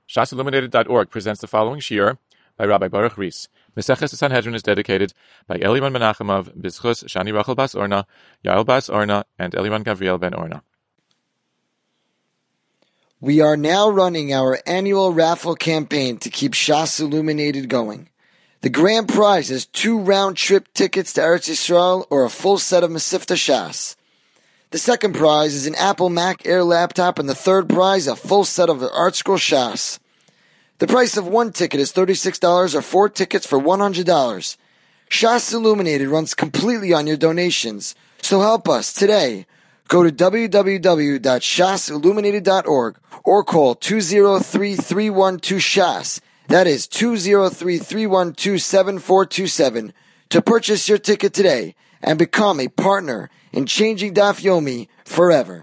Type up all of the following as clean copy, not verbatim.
shasilluminated.org presents the following shiur by Rabbi Baruch Ries. Meseches Sanhedrin is dedicated by Eliman Menachemov, Bizchus Shani Rachel Bas Orna, Yael Bas Orna, and Eliman Gavriel Ben Orna. We are now running our annual raffle campaign to keep Shas Illuminated going. The grand prize is 2 round-trip tickets to Eretz Yisrael or a full set of Mesivta Shas. The second prize is an Apple Mac Air laptop, and the third prize a full set of ArtScroll Shas. The price of one ticket is $36 or 4 tickets for $100. Shas Illuminated runs completely on your donations, so help us today. Go to www.shasilluminated.org or call 203-312-SHAS. That is 203-312-7427 to purchase your ticket today and become a partner in changing Daf Yomi forever.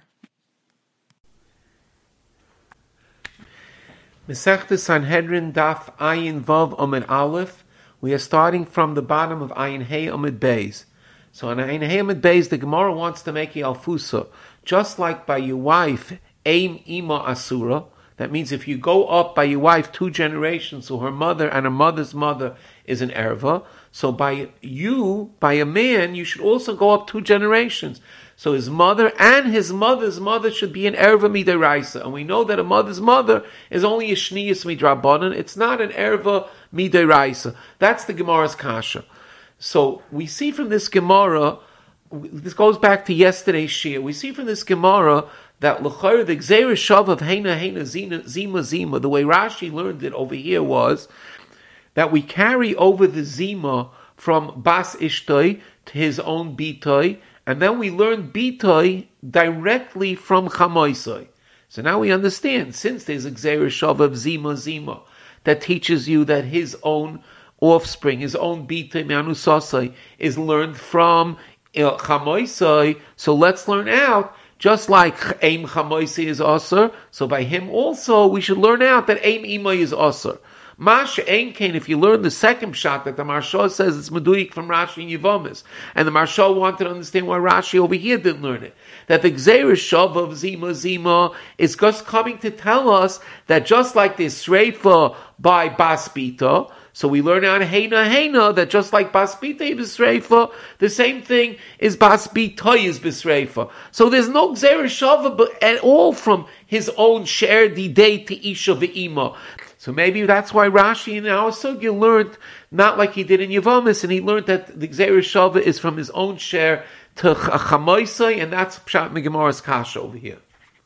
Masechta Sanhedrin Daf Ayin Vav Amid Aleph. We are starting from the bottom of Ayin Hey Amid Beis. So on Ayin Hey Amid Beis, the Gemara wants to make a alfusa. Just like by your wife, Aim Ima Asura, that means if you go up by your wife 2 generations, so her mother and her mother's mother is an erva. So by you, by a man, you should also go up 2 generations. So his mother and his mother's mother should be an erva midiraisa. And we know that a mother's mother is only a shniyas midrabanan. It's not an erva midiraisa. That's the Gemara's kasha. So we see from this Gemara, this goes back to yesterday's shir, we see from this Gemara that l'chayr, the gzeira shav of heina zima, the way Rashi learned it over here was that we carry over the zima from bas ishtoi to his own bitoi, and then we learn bitoi directly from chamoisoi. So now we understand, since there's a gzeira shav of zima, that teaches you that his own offspring, his own bitoi me'anusasai, is learned from chamoisoi, so let's learn out, just like Aim Chamoisi is Asr, so by him also we should learn out that Aim Imai is Asr. Masha Ein Kain, if you learn the second shot that the Marsha says it's Meduik from Rashi and Yevamis, and the Marsha wanted to understand why Rashi over here didn't learn it, that the Gzeir Shav of Zima is just coming to tell us that just like this Sreifa by Bas Bita, so we learn out Heina that just like Bas Bita is Bisreifa, the same thing is Bas Bita is Bisreifa. So there's no Gzeir Shava at all from his own share day to Isha Ve'ima. So maybe that's why Rashi in our sugya learned not like he did in Yevamis, and he learned that the Gzeir Shava is from his own share to Chamoisai, and that's Pshat Megemara's Kasha over here.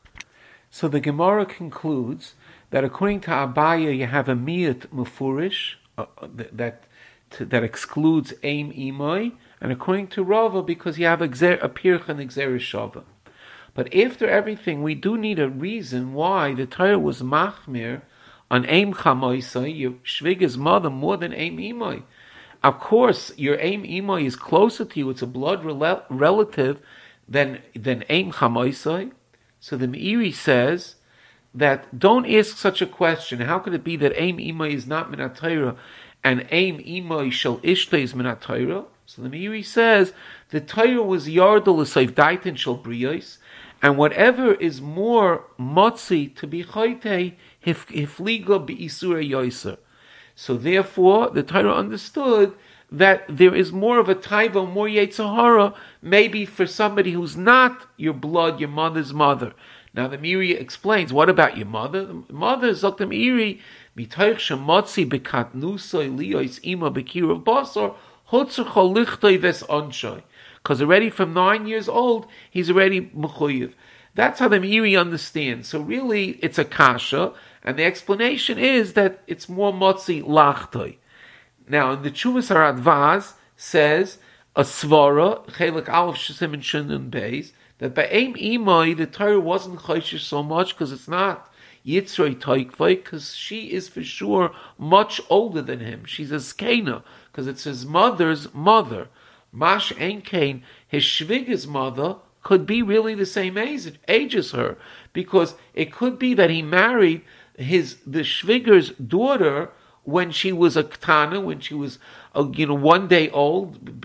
So the Gemara concludes that according to Abaya, you have a Miyat Mufurish, that excludes Aim Imai, and according to Rava, because you have a Pirch and a Gzeir Shava. But after everything, we do need a reason why the Torah was Machmir on Aim Chamoisai, your Shviga's mother, more than Aim Imai. Of course, your Aim Imai is closer to you, it's a blood relative than Aim Chamoisai. So the Meiri says that don't ask such a question. How could it be that Aim Imai is not Minat Torah and Aim Imai Shel Ishta is Minat Torah? So the Meiri says the Torah was Yardal L'Seif Daitin Shel Briyos, and whatever is more Motzi to be Chaytei Hifliga B'Isura Yoiser. So therefore, the Torah understood that there is more of a taiva, more Yetzirah, maybe for somebody who's not your blood, your mother's mother. Now the Miri explains, what about your mother? The mother, Zok the Miri, Mitoich Shemotzi Bekatnusoi Liois Ima Bekirav Basar, Hotzer Cholichtoi Ves Onshoy. Because already from 9 years old, he's already Mechuyev. That's how the Miri understands. So really, it's a kasha, and the explanation is that it's more Motzi Lachtoi. Now, in the Chuvas Haradvaz says, a Svara, Chelik Aleph Shesim and Shunun Beis, that by Aim Imai, the Torah wasn't Chayshish so much, because it's not Yitzroi Toikvai, because she is for sure much older than him. She's a Skena, because it's his mother's mother. Mash Ein Kain, his Shviga's mother, could be really the same age as her, because it could be that he married the Shviga's daughter when she was a Ktana, when she was 1 day old,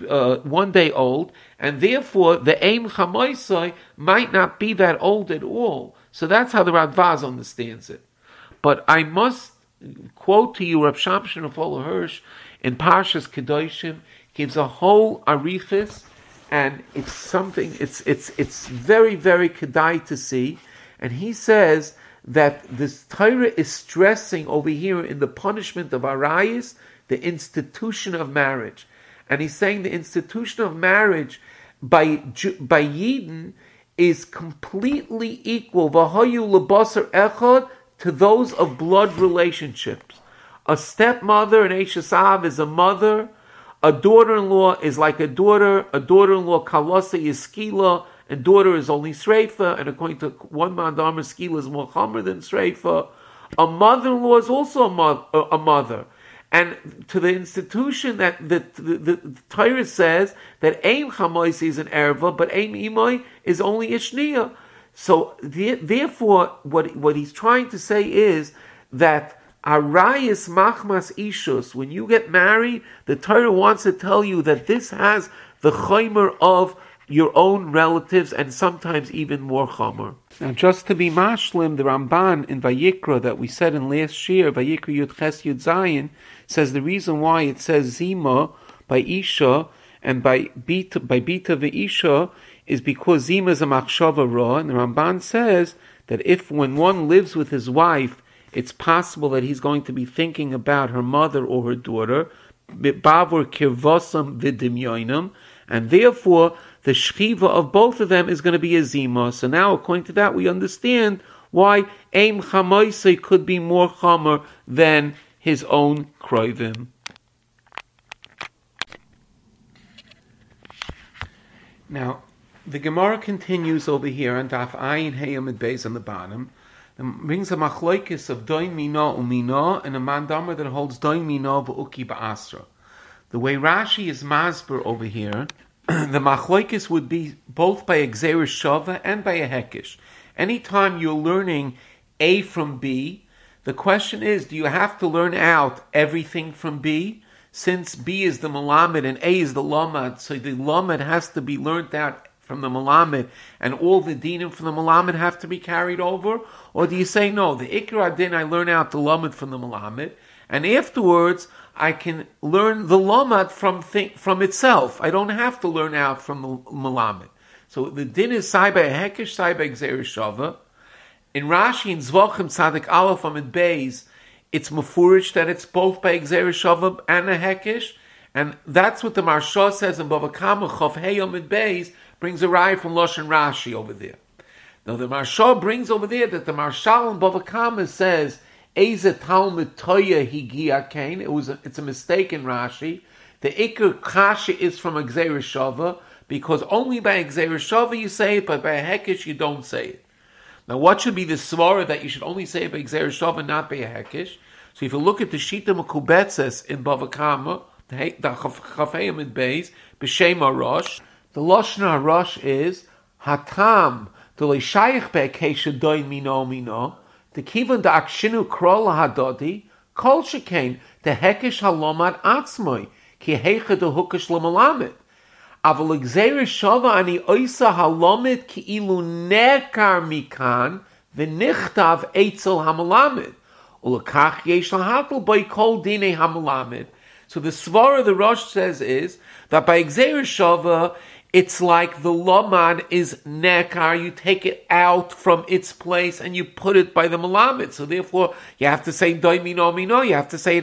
and therefore the Aim Chamoisai might not be that old at all. So that's how the Radvaz understands it. But I must quote to you Reb Shamshon of Hirsch in Parshas Kedoshim, gives a whole arichis, and it's something, it's very, very kedai to see. And he says that this Torah is stressing over here in the punishment of arayis, the institution of marriage. And he's saying the institution of marriage by Yidden is completely equal, v'hayu lebasar echad, to those of blood relationships. A stepmother in Eishes is a mother. A daughter-in-law is like a daughter. A daughter-in-law kalasa is skila, and daughter is only sreifa. And according to one mandamar, skila is more chamer than sreifa. A mother-in-law is also a mother. And to the institution that the Torah says that aim chamois is an erva, but aim imoi is only a shniya. So therefore, what he's trying to say is that arayis machmas ishus, when you get married, the Torah wants to tell you that this has the chaymer of your own relatives, and sometimes even more chomer. Now, just to be mashlim, the Ramban in Vayikra that we said in last year, Vayikra Yud Ches Yud Zayin, says the reason why it says Zima by Isha and by Bita Ve'isha is because Zima is a machshava ra, and the Ramban says that if when one lives with his wife, it's possible that he's going to be thinking about her mother or her daughter, bavur kirvosam v'dimyonim, and therefore the shchiva of both of them is going to be a zima. So now, according to that, we understand why aim chamoisei could be more chamer than his own kroivim. Now, the Gemara continues over here on Daf Ayin Heyam and Beis on the bottom. It brings a machloikis of doin mina umina and a mandamar that holds doin mina v'uki ba'asra. The way Rashi is masber over here, the machloikis would be both by a gzeirish shava and by a hekish. Anytime you're learning A from B, the question is, do you have to learn out everything from B? Since B is the malamed and A is the lamad, so the lamad has to be learned out from the malamed, and all the dinim from the malamed have to be carried over? Or do you say, no, the ikra din I learn out the lamad from the malamed, and afterwards I can learn the lamad from itself. I don't have to learn out from the malamed. So the din is sai by a hekesh, sai by gzeir shava. In Rashi, in Zvachim Tzadik Aleph Amid Beis, it's mafurish that it's both by gzeir shava and a hekesh, and that's what the Marsha says in Bava Kama Chof Hey Amid Beis, brings a raya from Lashon Rashi over there. Now the Marsha brings over there that the Marshal in Bava Kama says Eze Talmud Toya Higia Kain. It's a mistake in Rashi. The Iker Kasha is from a Gzeir Shava, because only by a Gzeir Shava you say it, but by a Hekesh you don't say it. Now what should be the svara that you should only say it by Gzeir Shava, not by a Hekesh? So if you look at the Shita Mekubetzes in Bava Kama, the Chafei Amid Beis, B'Shem HaRosh, the Lashon HaRosh is Hatam D'Lei Shayich Be'Kesha Doin Mino the Kivan Da Akshinu Krol Hadodi Kol Shekain the Hekesh Halomad Atzmoi Ki Heicha De Hukesh L'Malamed Aval Gzeir Shava Ani Oisa Halomed Ki Ilu Nekar Mikan V'Nichtav Eitzel Hamalamed Ulakach Yesh Lahakel Boi Kol Dine Hamalamed. So the svara the Rosh says is that by Gzeir Shava it's like the Lomad is nekar, you take it out from its place and you put it by the Malamed. So therefore, you have to say Doi Mino Mino, you have to say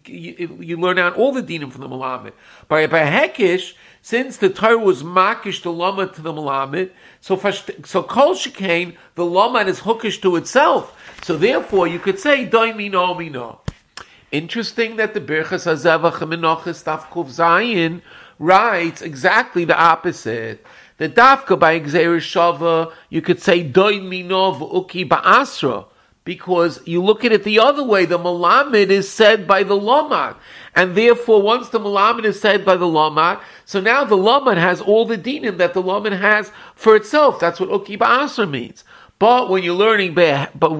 you learn out all the dinim from the Malamed. By Hekish, since the Torah was makish the Lomad to the Malamed, so Kol Shekain, the Lomad is hookish to itself. So therefore, you could say Doi Mino Mino. Interesting that the Birchas HaZevach Menochis Daf Kuf Zayin writes exactly the opposite. The Dafka by Gzeir Shava, you could say Doin Minov Uki Ba'asra, because you look at it the other way. The Malamed is said by the Lomad, and therefore once the Malamed is said by the Lomad, so now the Lomad has all the dinim that the Lomad has for itself. That's what Uki Ba'asra means. But when you're learning from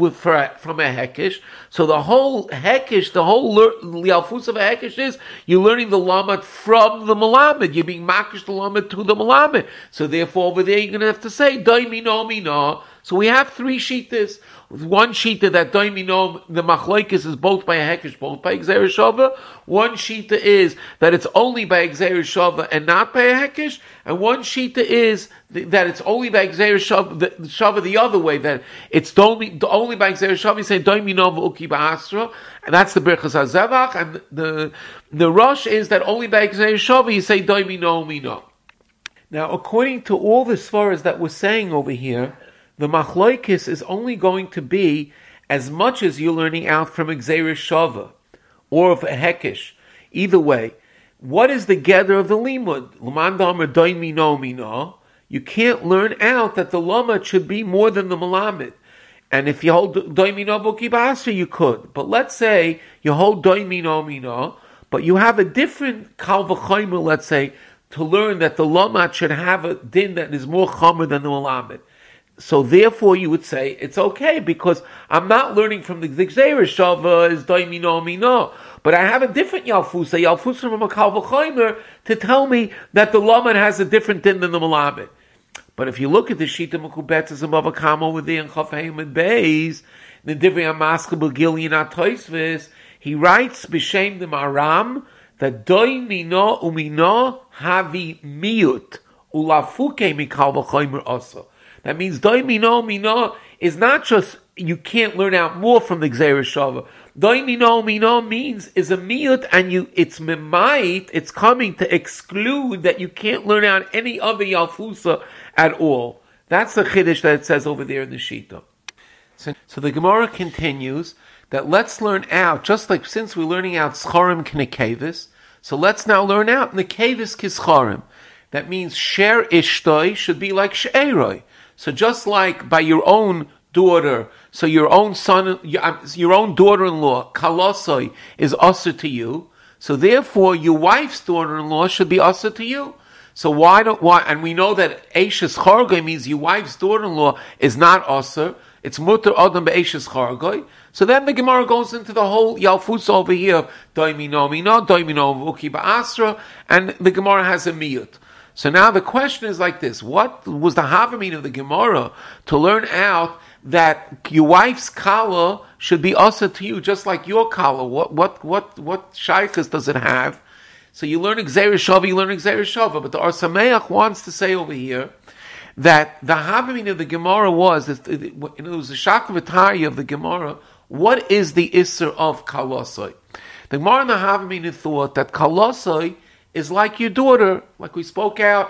a Hekish, so the whole Hekish, the whole Lialfus of a Hekish is, you're learning the Lamed from the Malamed. You're being makish the Lamed to the Malamed. So therefore over there you're going to have to say, Doi Mino Mino. So we have three shittas. One shitta that doimino, the machlokes is both by a hekesh, both by Gzeir Shava. One shitta is that it's only by Gzeir Shava and not by a hekesh. And one shita is that it's only by Gzeir Shava the other way, that it's only by Gzeir Shava. You say doimino v'uki ba'asra, and that's the Birchas HaZevach. And the Rosh is that only by Gzeir Shava you say doimino mino. Now, according to all the svaras that we're saying over here, the machlokes is only going to be as much as you're learning out from a Gzeir Shava or of a Hekesh. Either way, what is the gather of the limud? L'man da'amar doin mino mino. You can't learn out that the lamad should be more than the malamed. And if you hold doin mino buki ba'asra, you could. But let's say you hold doin mino mino, but you have a different kal v'chomer, let's say, to learn that the lamad should have a din that is more chomer than the malamed. So therefore you would say, it's okay, because I'm not learning from the Gzeir Shava is doimino mino, but I have a different Yalfusa from a Kal V'chomer to tell me that the lamad has a different din than the malamed. But if you look at the Shita Mekubetzes above a Kam over there in Chafayim and Beis, the Divrei HaMaskal B'Gilyon HaToisves, he writes b'shem the Maram that doimino umino havi miut ulafuke mikal v'chomer also. That means doimino mino is not just you can't learn out more from the Gzeir Shava. Doimino mino means is a miut, and it's memait, it's coming to exclude that you can't learn out any other Yalfusa at all. That's the chiddush that it says over there in the Shita. So the Gemara continues that let's learn out, just like since we're learning out Scharim K'nekevis, so let's now learn out Nekevis Kischarim. That means Sher Ishtoi should be like She'eroi. So just like by your own daughter, so your own son, your own daughter-in-law, Kalosoi, is usher to you, so therefore your wife's daughter-in-law should be usher to you. So why, and we know that Eishes Chargoi means your wife's daughter-in-law is not usher, it's mutter adam be'eshes chargoi. So then the Gemara goes into the whole Yalfus over here, doimino mino, doimino v'uki ba'asra, and the Gemara has a miyut. So now the question is like this: what was the havamin of the Gemara to learn out that your wife's kala should be asa to you, just like your kala? What shaykhs does it have? So you learn Gzeir Shava, but the Or Sameach wants to say over here that the havamin of the Gemara was it was the shakavatari of the Gemara. What is the isser of kalosoi? The Gemara and the havamin thought that kalosoi is like your daughter, like we spoke out.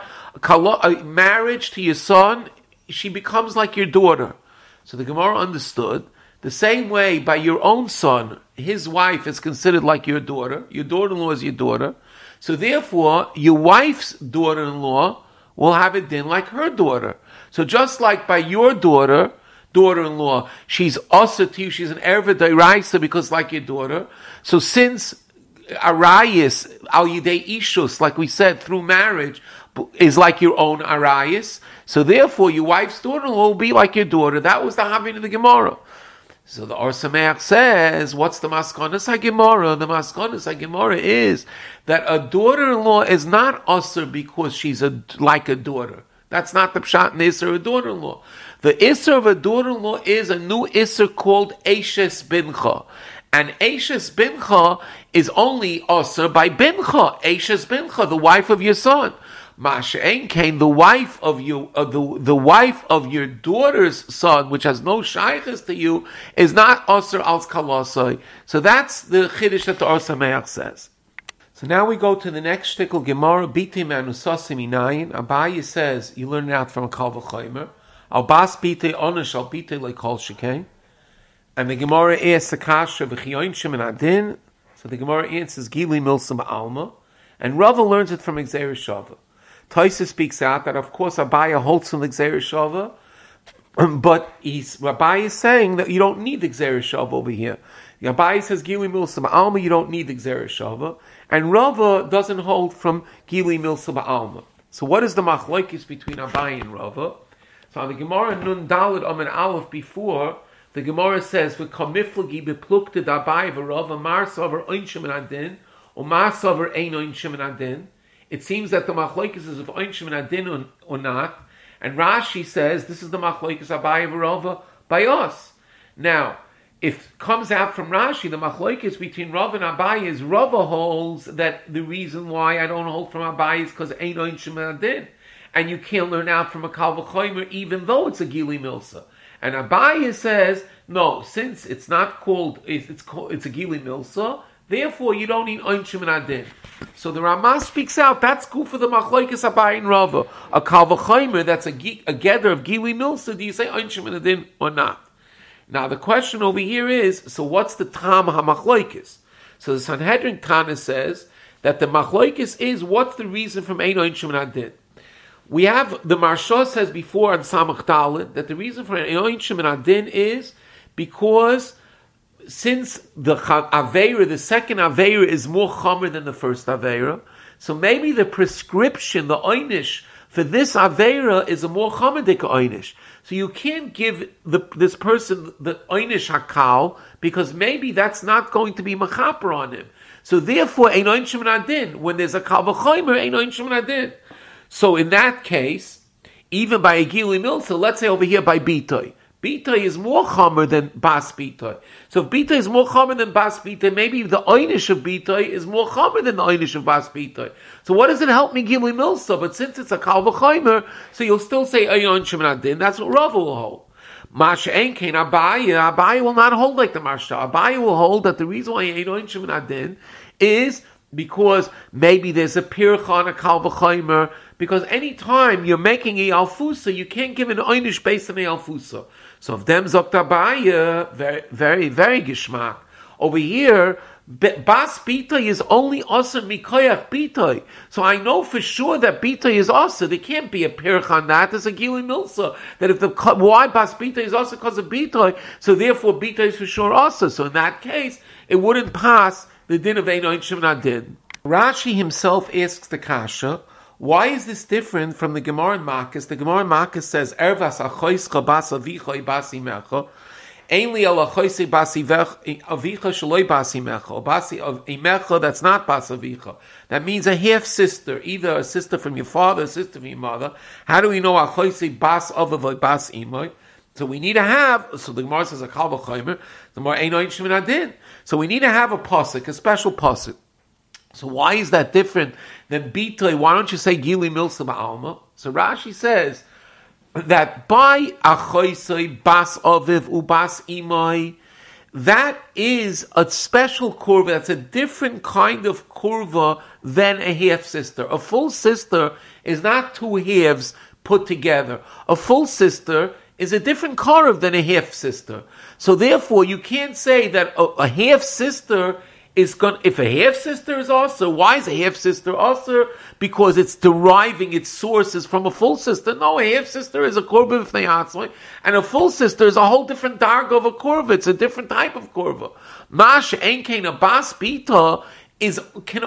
Marriage to your son, she becomes like your daughter. So the Gemara understood the same way by your own son, his wife is considered like your daughter. Your daughter-in-law is your daughter. So therefore, your wife's daughter-in-law will have a din like her daughter. So just like by your daughter-in-law, she's also to you, she's an erva d'oraisa because like your daughter. So since arayis, al yidei ishus, like we said, through marriage, is like your own arayis, so therefore your wife's daughter-in-law will be like your daughter. That was the having of the Gemara. So the Or Sameach says, what's the Maskonas HaGemara? The Maskonas HaGemara is that a daughter-in-law is not usher because she's like a daughter. That's not the pshat and isser of a daughter-in-law. The isser of a daughter-in-law is a new isser called Eishes Bincha. And Eishes Bincha is only usher by Bincha. Eishes Bincha, the wife of your son. Masha'en came the wife of you, the wife of your daughter's son, which has no shaykhs to you, is not usher als kalosai. So that's the chiddush that the Or Sameach says. So now we go to the next shtickle Gemara, Bitim anusasim inayin. Abaye says you learn it out from a Kal V'chomer. Al bas bite onesh al bite leikol shekain. And the Gemara asks the kasha v'chiyoin shem and adin. So the Gemara answers Gili milsam alma, and Rava learns it from Gzeir Shava. Taisa speaks out that of course Abaye holds from the Gzeir Shava, but Abaye is saying that you don't need the Gzeir Shava over here. Abaye says Gili milsam alma, you don't need the Gzeir Shava, and Rava doesn't hold from Gili milsam alma. So what is the machlokes between Abaye and Rava? So on the Gemara Nun Daled Amen Aleph before, the Gemara says v'kamiflagi beplukted Abaye v'Rava mar savar oinshim and adin or mar savar ein oinshim and adin. It seems that the machlokes is of oinshim and adin or not, And Rashi says this is the machlokes Abaye v'Rava by us. Now, if it comes out from Rashi, the machlokes between Rav and Abaye is Rava holds that the reason why I don't hold from Abaye is because ain't oinshim adin, and you can't learn out from a kal v'chomer even though it's a gili milsa. And Abaye says no, since it's not called it's a gili milsa, therefore you don't need oinshim adin. So the Ramah speaks out. That's good for the machlokes Abaye and Rava. A kal v'chomer that's a gather of gili milsa. Do you say oinshim adin or not? Now the question over here is, so what's the tam ha-machlokes? So the Sanhedrin Kana says that the machlokes is, what's the reason from ein oinshim adin? We have, the Marsha says before on Samach Daled, that the reason for ein oinshim adin is because since the Aveira, the second Aveira is more chomer than the first Aveira, so maybe the prescription, the oinish, for this Aveira is a more chomedik oinish. So you can't give this person the oinish hakal because maybe that's not going to be mechaper on him. So therefore, ein oinshim adin. When there's a kal v'chomer, ein oinshim adin. So in that case, even by a gili milsa, let's say over here by bitoy. Bitoy is more chomer than bas bitoy. So if bitoy is more chomer than bas bitoy, maybe the oinish of bitoy is more chomer than the oinish of bas bitoy. So what does it help me gili milsa? But since it's a kal v'chomer, so you'll still say ayon shemanadin. That's what Rava will hold. Masha enkein Abaye will not hold like the Marsha. Abaye will hold that the reason why ayon shemanadin is because maybe there's a pircha on a kal v'chomer. Because any time you're making a alfusa, you can't give an oinish based on a alfusa. So if them zokt Abaye, very, very, very geschmack. Over here, bas bitoy is only osir mikoyach bitoy. So I know for sure that bitoy is osir. There can't be a pirch on that. There's a gili milsa. That if why bas bitoy is osir because of bitoy, so therefore bitoy is for sure osir. So in that case, it wouldn't pass the din of ein oinshim adin. Rashi himself asks the kasha, why is this different from the Gemara in Makkas? The Gemara in Makkas says, Ervas achoischa bas avicha bas imecha, ainli al achoischa bas avicha shaloi bas imecha, bas imecha that's not bas avicha. That means a half sister, either a sister from your father, a sister from your mother. How do we know achoischa bas avicha bas imoy? So we need to have, so the Gemara says a kal v'chomer, the Gemara ein oinshim adin. So we need to have a pasuk, a special pasuk. So why is that different than bitoy? Why don't you say gili milsa ba'alma? So Rashi says that by achoisoi bas aviv ubas imoi, that is a special kurva. That's a different kind of kurva than a half sister. A full sister is not two halves put together. A full sister is a different kurva than a half sister. So therefore, you can't say that a half sister is going. If a half sister is also, why is a half sister also? Because it's deriving its sources from a full sister. No, a half sister is a korban b'fnei atzmai, and a full sister is a whole different darga of a korva. It's a different type of korva. Mash enkein a bas bita is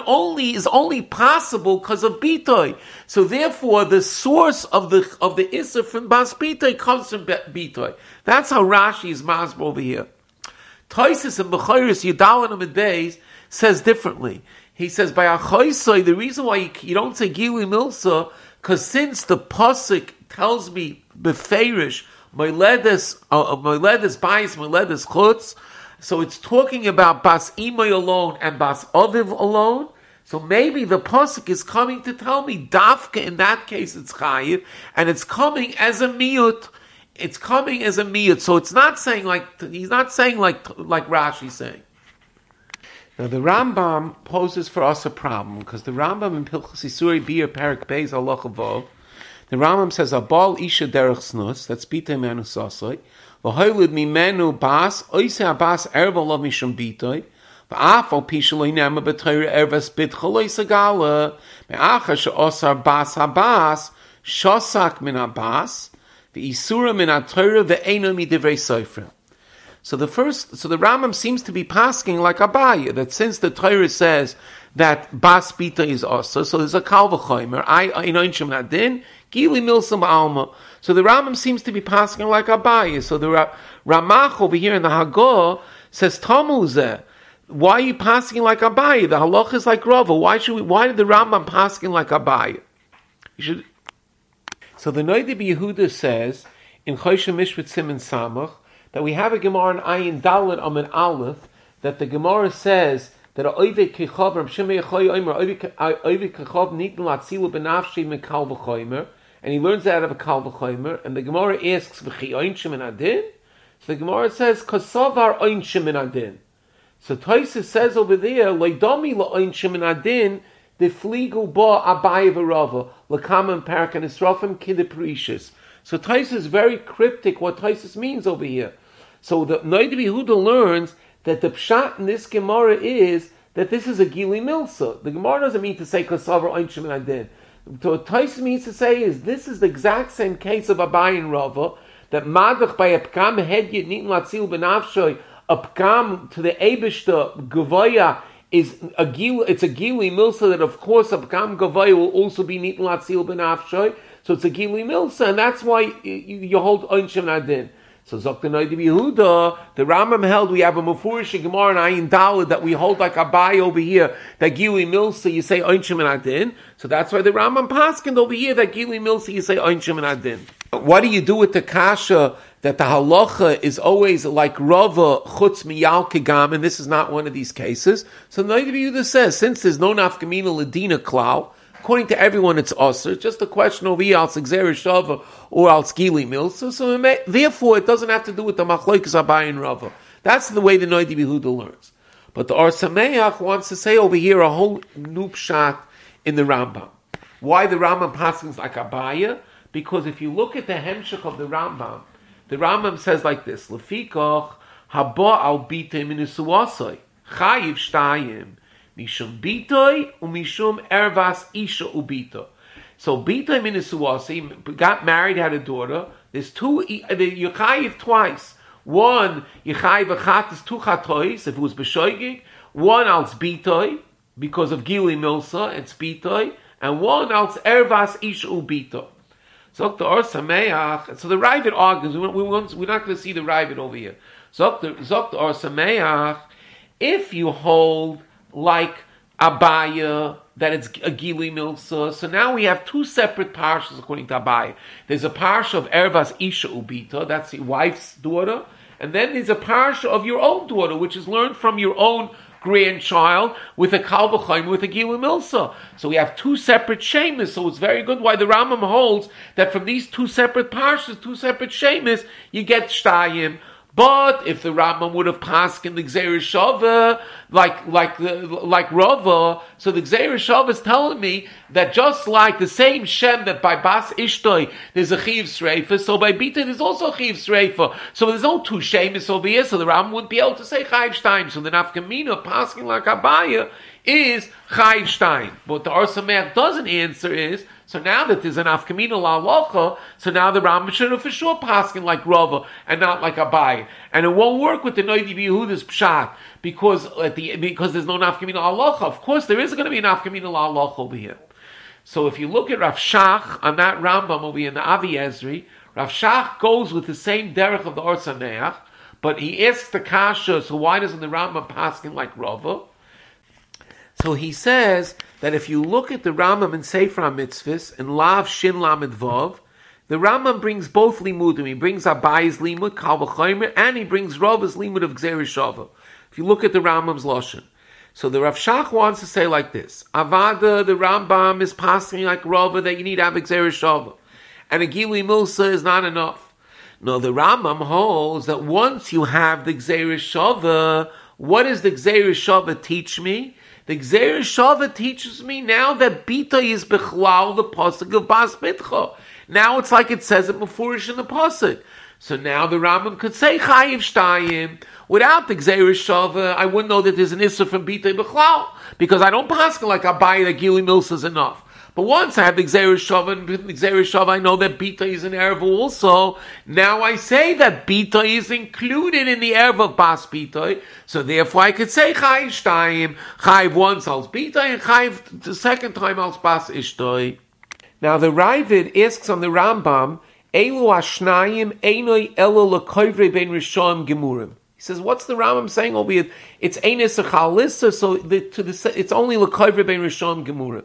only possible because of bitoy. So therefore, the source of the issa from bas bitoy comes from bitoy. That's how Rashi is masber over here. Toises and Bechayris Yudalin Amid Beis says differently. He says by Achoisoi, the reason why you don't say Gili Milsa, because since the pasuk tells me beferish Moledes Bais Moledes Chutz, so it's talking about Bas Imoy alone and Bas Aviv alone. So maybe the pasuk is coming to tell me Dafka. In that case, it's Chayiv, and it's coming as a miyut. It's coming as a miyut, so it's not saying he's not saying like Rashi's saying. Now the Rambam poses for us a problem because the Rambam in Pilchus Isuri Biur Perik Beis Halacha Vav, the Rambam says Abal Isha Derech Snus, that's Bitay Menu Sasoi, V'Hoylud Mimenu Bas Oisei Bas Erva Lov Mishum Bitay, V'Afal Pishaloi Nema B'Torah Ervas Bitchaloi Sagala, Me'achar She'osar Bas Habas Shosak Min Habas. So the Rambam seems to be pasking like Abaye, that since the Torah says that Bas Bita is also, so there's a Kal V'chomer, Einoinshim Nadin, Gili Milsam Alma. So the Rambam seems to be pasking like Abaye. So the Ramach over here in the Hagah says Tamuzeh. Why are you pasking like Abaye? The halach is like Rava. Why did the Rambam pasking like Abaye? So the Noida Yehuda says in Choshen Mishpat Siman Samach that we have a Gemara in Ayin Dalet Amud Aleph that the Gemara says that a Oived Kechav Reb Shimei Yochai Omer Oived Kechav Nitin Latzilu Benafshi Mekal V'Chomer, and he learns that out of a Kal V'Chomer, and the Gemara asks V'chi Oinshim in Adin. So the Gemara says Kosavar Oinshim in Adin. So Tosfos says over there Loidami LaOinshim in Adin the Fliegu Ba Abaye V'Rava L'Kama Parak and Esrofim Kideprecious. So Tosfos is very cryptic what Tosfos means over here. So the Noida Yehuda learns that the pshat in this Gemara is that this is a Gili Milsa. The Gemara doesn't mean to say Kosavar Oinshim and Adin. So what Tosfos means to say is this is the exact same case of Abaye and Rava, that Madach by a Pkam Hedyet Nitin Latzil Benafshoy, a Pkam to the Eibishter Gavoya is a Gili, it's a Gili Milsa that of course a Pkam Gavoya will also be Nitin Latzil Benafshoy, so it's a Gili Milsa, and that's why you hold Oinshim and Adin. So Zok the Noida Yehuda, the Rambam held we have a Mefurish Gemara and Ayin Daled that we hold like Abaye over here, that Gili Milsa you say Oinshim and Adin. So that's why the Rambam paskined over here that Gili Milsa you say Oinshim and Adin. What do you do with the kasha that the halacha is always like Rava chutz miyal kegam, and this is not one of these cases? So the Noida Yehuda says since there's no nafkamina ladina klal, according to everyone, it's usher. It's just a question over here, al Gzeira Shava or al Gili Milsa. So therefore, it doesn't have to do with the Machlokes Abaye and Rava. That's the way the Noida Yehuda learns. But the Or Sameach wants to say over here a whole new pshat in the Rambam. Why the Rambam passes like Abaye? Because if you look at the hemshech of the Rambam says like this: Lefikach haba al bitay minusuasai chayiv shtayim. Mishum bitoy umishum ervas isha ubito. So bitoy minisuasi got married, had a daughter. There's two. You chayiv twice. One you chayiv achat is two chatois if it was b'shoigig. One als bitoy because of gili milsa and bitoy, and one als ervas isha ubito. So the Or Sameach. So the Ravid argues. We're not going to see the Ravid over here. So the Or Sameach. If you hold like Abaye, that it's a Gili Milsa. So now we have two separate parshas according to Abaye. There's a parsha of Ervas Isha Ubita, that's the wife's daughter, and then there's a parsha of your own daughter, which is learned from your own grandchild with a Kal V'Chomer, with a Gili Milsa. So we have two separate shemis, so it's very good why the Rambam holds that from these two separate parshas, two separate shemis, you get Shtayim. But if the Rambam would have passed in the Gzeira Shava, like Rava, so the Gzeira Shava is telling me that just like the same Shem that by Bas Ishtoi there's a Chiv Sreifa, so by Bita there's also a Chiv Sreifa. So there's no two Shemis over here, so the Rambam wouldn't be able to say Chayiv Shtayim. So the Nafkamina passing like Abaye is Chayiv Shtayim. But the Or Sameach doesn't answer is, so now that there's an afkamina la'alocha, so now the Rambam should have for sure paskin like Rava and not like Abaye, and it won't work with the Noida Yehuda's pshat because there's no nafkamina la'alocha. Of course, there is going to be an afkamina la'alocha over here. So if you look at Rav Shach on that Rambam over here in the Avi Ezri, Rav Shach goes with the same derech of the Or Sameach, but he asks the kasha. So why doesn't the Rambam paskin like Rava? So he says that if you look at the Rambam in Sefer HaMitzvahs and Lav Shin Lamed Vav, the Rambam brings both limudim. He brings Abaye's limud Kal V'Chomer, and he brings Rava's limud of Gzeira Shava. If you look at the Rambam's lashon, so the Rav Shach wants to say like this: Avada, the Rambam is passing like Rava that you need to have a Gzeira Shava, and a Gili Milsa is not enough. No, the Rambam holds that once you have the Gzeira Shava, what does the Gzeira Shava teach me? The Gzeira Shava teaches me now that Bita is Bechlal, the Pasuk of Bas Bitcha. Now it's like it says it Mefurish in the Pasuk. So now the Rambam could say Chayiv Shtayim. Without the Gzeira Shava, I wouldn't know that there's an Issa from Bita Bechlal, because I don't paskin like Abaye that Gili Milsa is enough. But once I have the Gzeira Shava, and the Gzeira Shava, I know that Bita is an Erev also. Now I say that Bita is included in the Erev of Bas Bita. So therefore I could say Chayiv Shtayim. Chayiv once als Bita, and Chayiv the second time als Bas Ishtoi. Now the Ravid asks on the Rambam, Elu Ashnayim Einoi Elo Lekoivre Ben Rishon Gemurim. He says, what's the Rambam saying over here? It's Einis Achalissa, so it's only Lekoivre Ben Rishon Gemurim.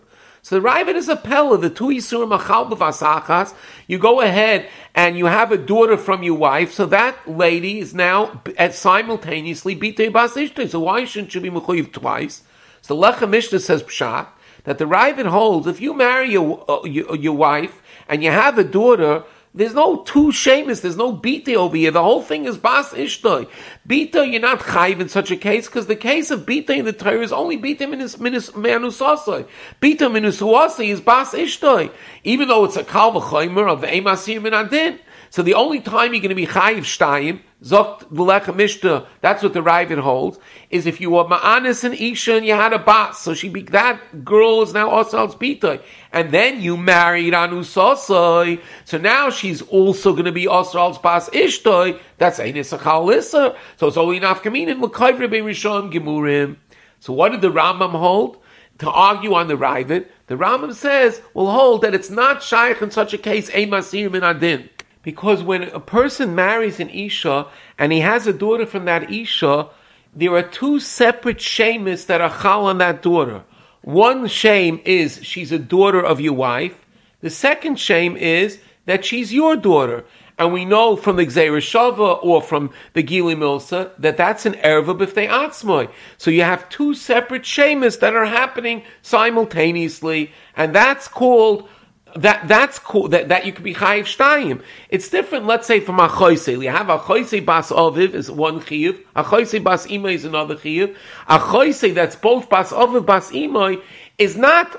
So the Ravid is a pella, the two Yisurim Achal B'Vasachas. You go ahead and you have a daughter from your wife, so that lady is now simultaneously Bitei Bas Ishtoi. So why shouldn't she be Mechuyev twice? So the Lechem Mishnah says Pshat, that the Ravid holds, if you marry your wife and you have a daughter, there's no two shemis, there's no bita over here. The whole thing is bas ishtoi. Bita, you're not chayiv in such a case, because the case of bita in the Torah is only bita menusasoi. Bita menusuasoi is bas ishtoi. Even though it's a kal v'chomer of the emasir min adin. So the only time you're going to be chayiv shtayim, zokt v'lechem mishnah, that's what the Ravid holds, is if you were ma'anis and isha and you had a bas, so that girl is now osal's bita, and then you married anusasoi, so now she's also going to be osal's bas ishtoi. That's einis achal lissa. So it's only nafkaminin l'kayvre be'rishon gemurim. So what did the Rambam hold? To argue on the Ravid, the Rambam says, will hold that it's not shaykh in such a case, ein masir min adin. Because when a person marries an Isha and he has a daughter from that Isha, there are two separate shemis that are chal on that daughter. One shame is she's a daughter of your wife. The second shame is that she's your daughter. And we know from the Gzeira Shava or from the Gili Milsa that that's an erva b'ftei atzmoi. So you have two separate shemis that are happening simultaneously, and that's called that's cool, that you could be chayiv shtayim. It's different, let's say, from a choisei. You have a choisei bas aviv is one chiyuv, a choisei bas imay is another chiyuv. A choisei that's both bas aviv, bas imay is not,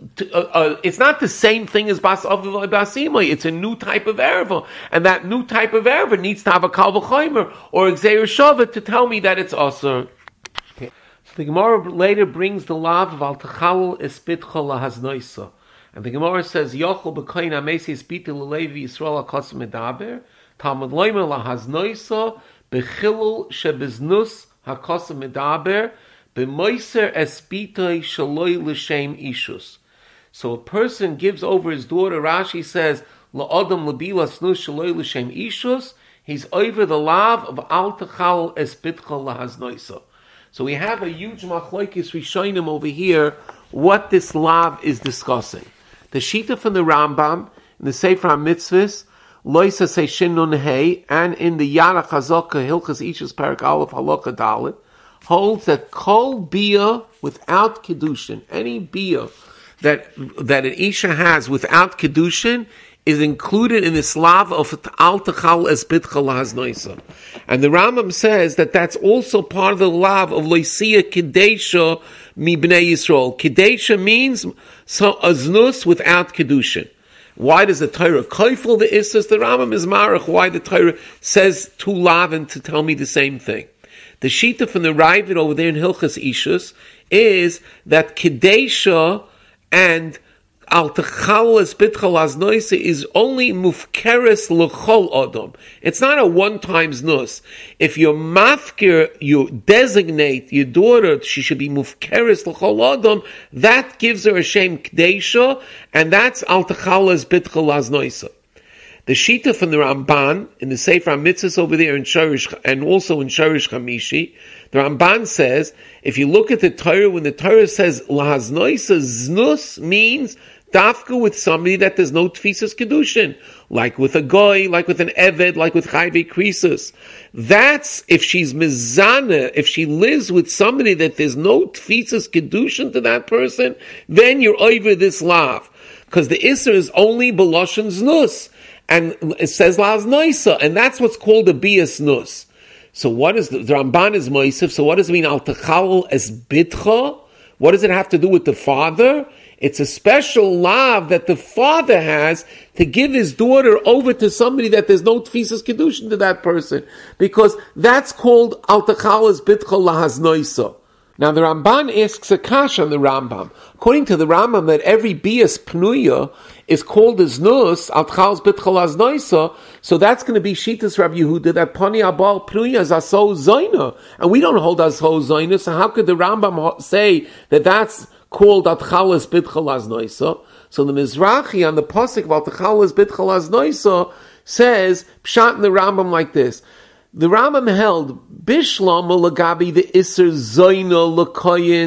it's not the same thing as bas aviv or bas imay. It's a new type of erva. And that new type of erva needs to have a kal v'chomer or a gzeir shava to tell me that it's asur. Okay. So the Gemara later brings the lav of al techalul espitcha lahaznoisa. And the Gemara says, Yochel b'koyin amesi espita l'levi Yisrael ha'kosim medaber, Talmud loimer lahaznoisa, b'chilul shebiznus ha'kosim medaber, b'moiser espitoi shaloi l'shem ishus. So a person gives over his daughter, Rashi says, la'odam l'bila snus shaloi l'shem ishus, he's over the lav of al techal espitcha lahaznoisa. So we have a huge machlokes rishonim over here, what this lav is discussing. The Shita from the Rambam, in the Sefer HaMitzvahs, Loisa Seishin Nun Hey, and in the Yara Chazaka Hilchas Ishus Parak Aleph Halacha Dalet, holds that kol bia without kedushin, any bia that an isha has without kedushin, is included in this lav of al techal es bitcha lahaznoisa. And the Rambam says that that's also part of the lav of loisia kedesha mi bnei Yisrael. Kedesha means so aznus without kedushin. Why does the Torah koifel the issus? The Rambam is marach why the Torah says two lavin to tell me the same thing. The shita from the Ravid over there in Hilchas Ishus is that kedesha and al techal es bitcha lahaznoisa is only mufkeres l'chol adam. It's not a one-time znus. If you're mafkir, you designate your daughter, she should be mufkeres l'chol adam, that gives her a shem kedesha, and that's al techal es bitcha lahaznoisa. The shita from the Ramban in the Sefer HaMitzvahs over there in Shorish, and also in Shorish Chamishi, the Ramban says, if you look at the Torah, when the Torah says lahaznoisa, znus means dafka with somebody that there's no tfisas kedushin, like with a goy, like with an eved, like with chayvei krisus. That's if she's mizana, if she lives with somebody that there's no tfisas kedushin to that person, then you're over this lav, because the isser is only beloshen znus, and it says lahaznoisa, and that's what's called a bias nus. So what is the Ramban is moisif? So what does it mean al techal es bitcha? What does it have to do with the father? It's a special lav that the father has to give his daughter over to somebody that there's no tfisas kedushin to that person, because that's called al techal es bitcha lahaznoisa. Now the Ramban asks a kasha on the Rambam. According to the Rambam, that every bias pnuya is called as nus al techal es bitcha lahaznoisa, so that's going to be shitas Rabbi Yehuda that pani abal pnuya is aso zoina, and we don't hold aso zoina. So how could the Rambam say that that's called al techal es bitcha lahaznoisa? So the Mizrahi on the pasuk of al techal es bitcha lahaznoisa says pshat in the Rambam like this. The Rambam held Bishlam Lagabi the Isser Zoina Lakoyin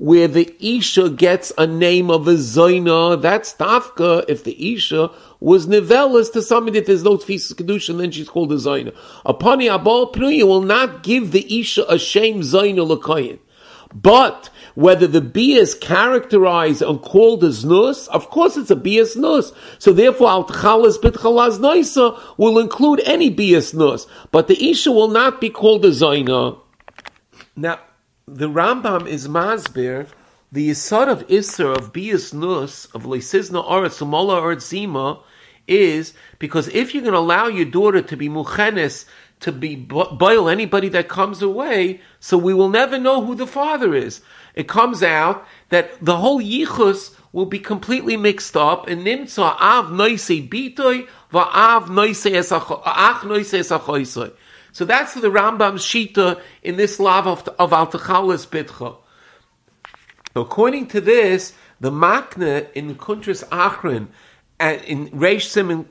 where the Isha gets a name of a Zaina. That's Tafka if the Isha was Nivelis to somebody that there's no Tfisas Kedusha, and then she's called a Zaina. Upon Abal Pnuya will not give the Isha a shame Zaina L'Koyin. But whether the bia is characterized and called as nus, of course it's a bias nus. So therefore, al tchalas bitchalaz noisa will include any bias nus. But the isha will not be called a zaina. Now, the Rambam is masbir, the yisod of isser, of bias nus, of leisizna oretz, umola oretz zima, is because if you're going to allow your daughter to be muchenes, to be boil anybody that comes away, so we will never know who the father is. It comes out that the whole yichus will be completely mixed up, and nimtza av noisei bitoy va'av noisei esachoisoi. So that's the Rambam's shita in this lav of al techalas bitcha. According to this, the makna in Kuntras Achron and in Reish Siman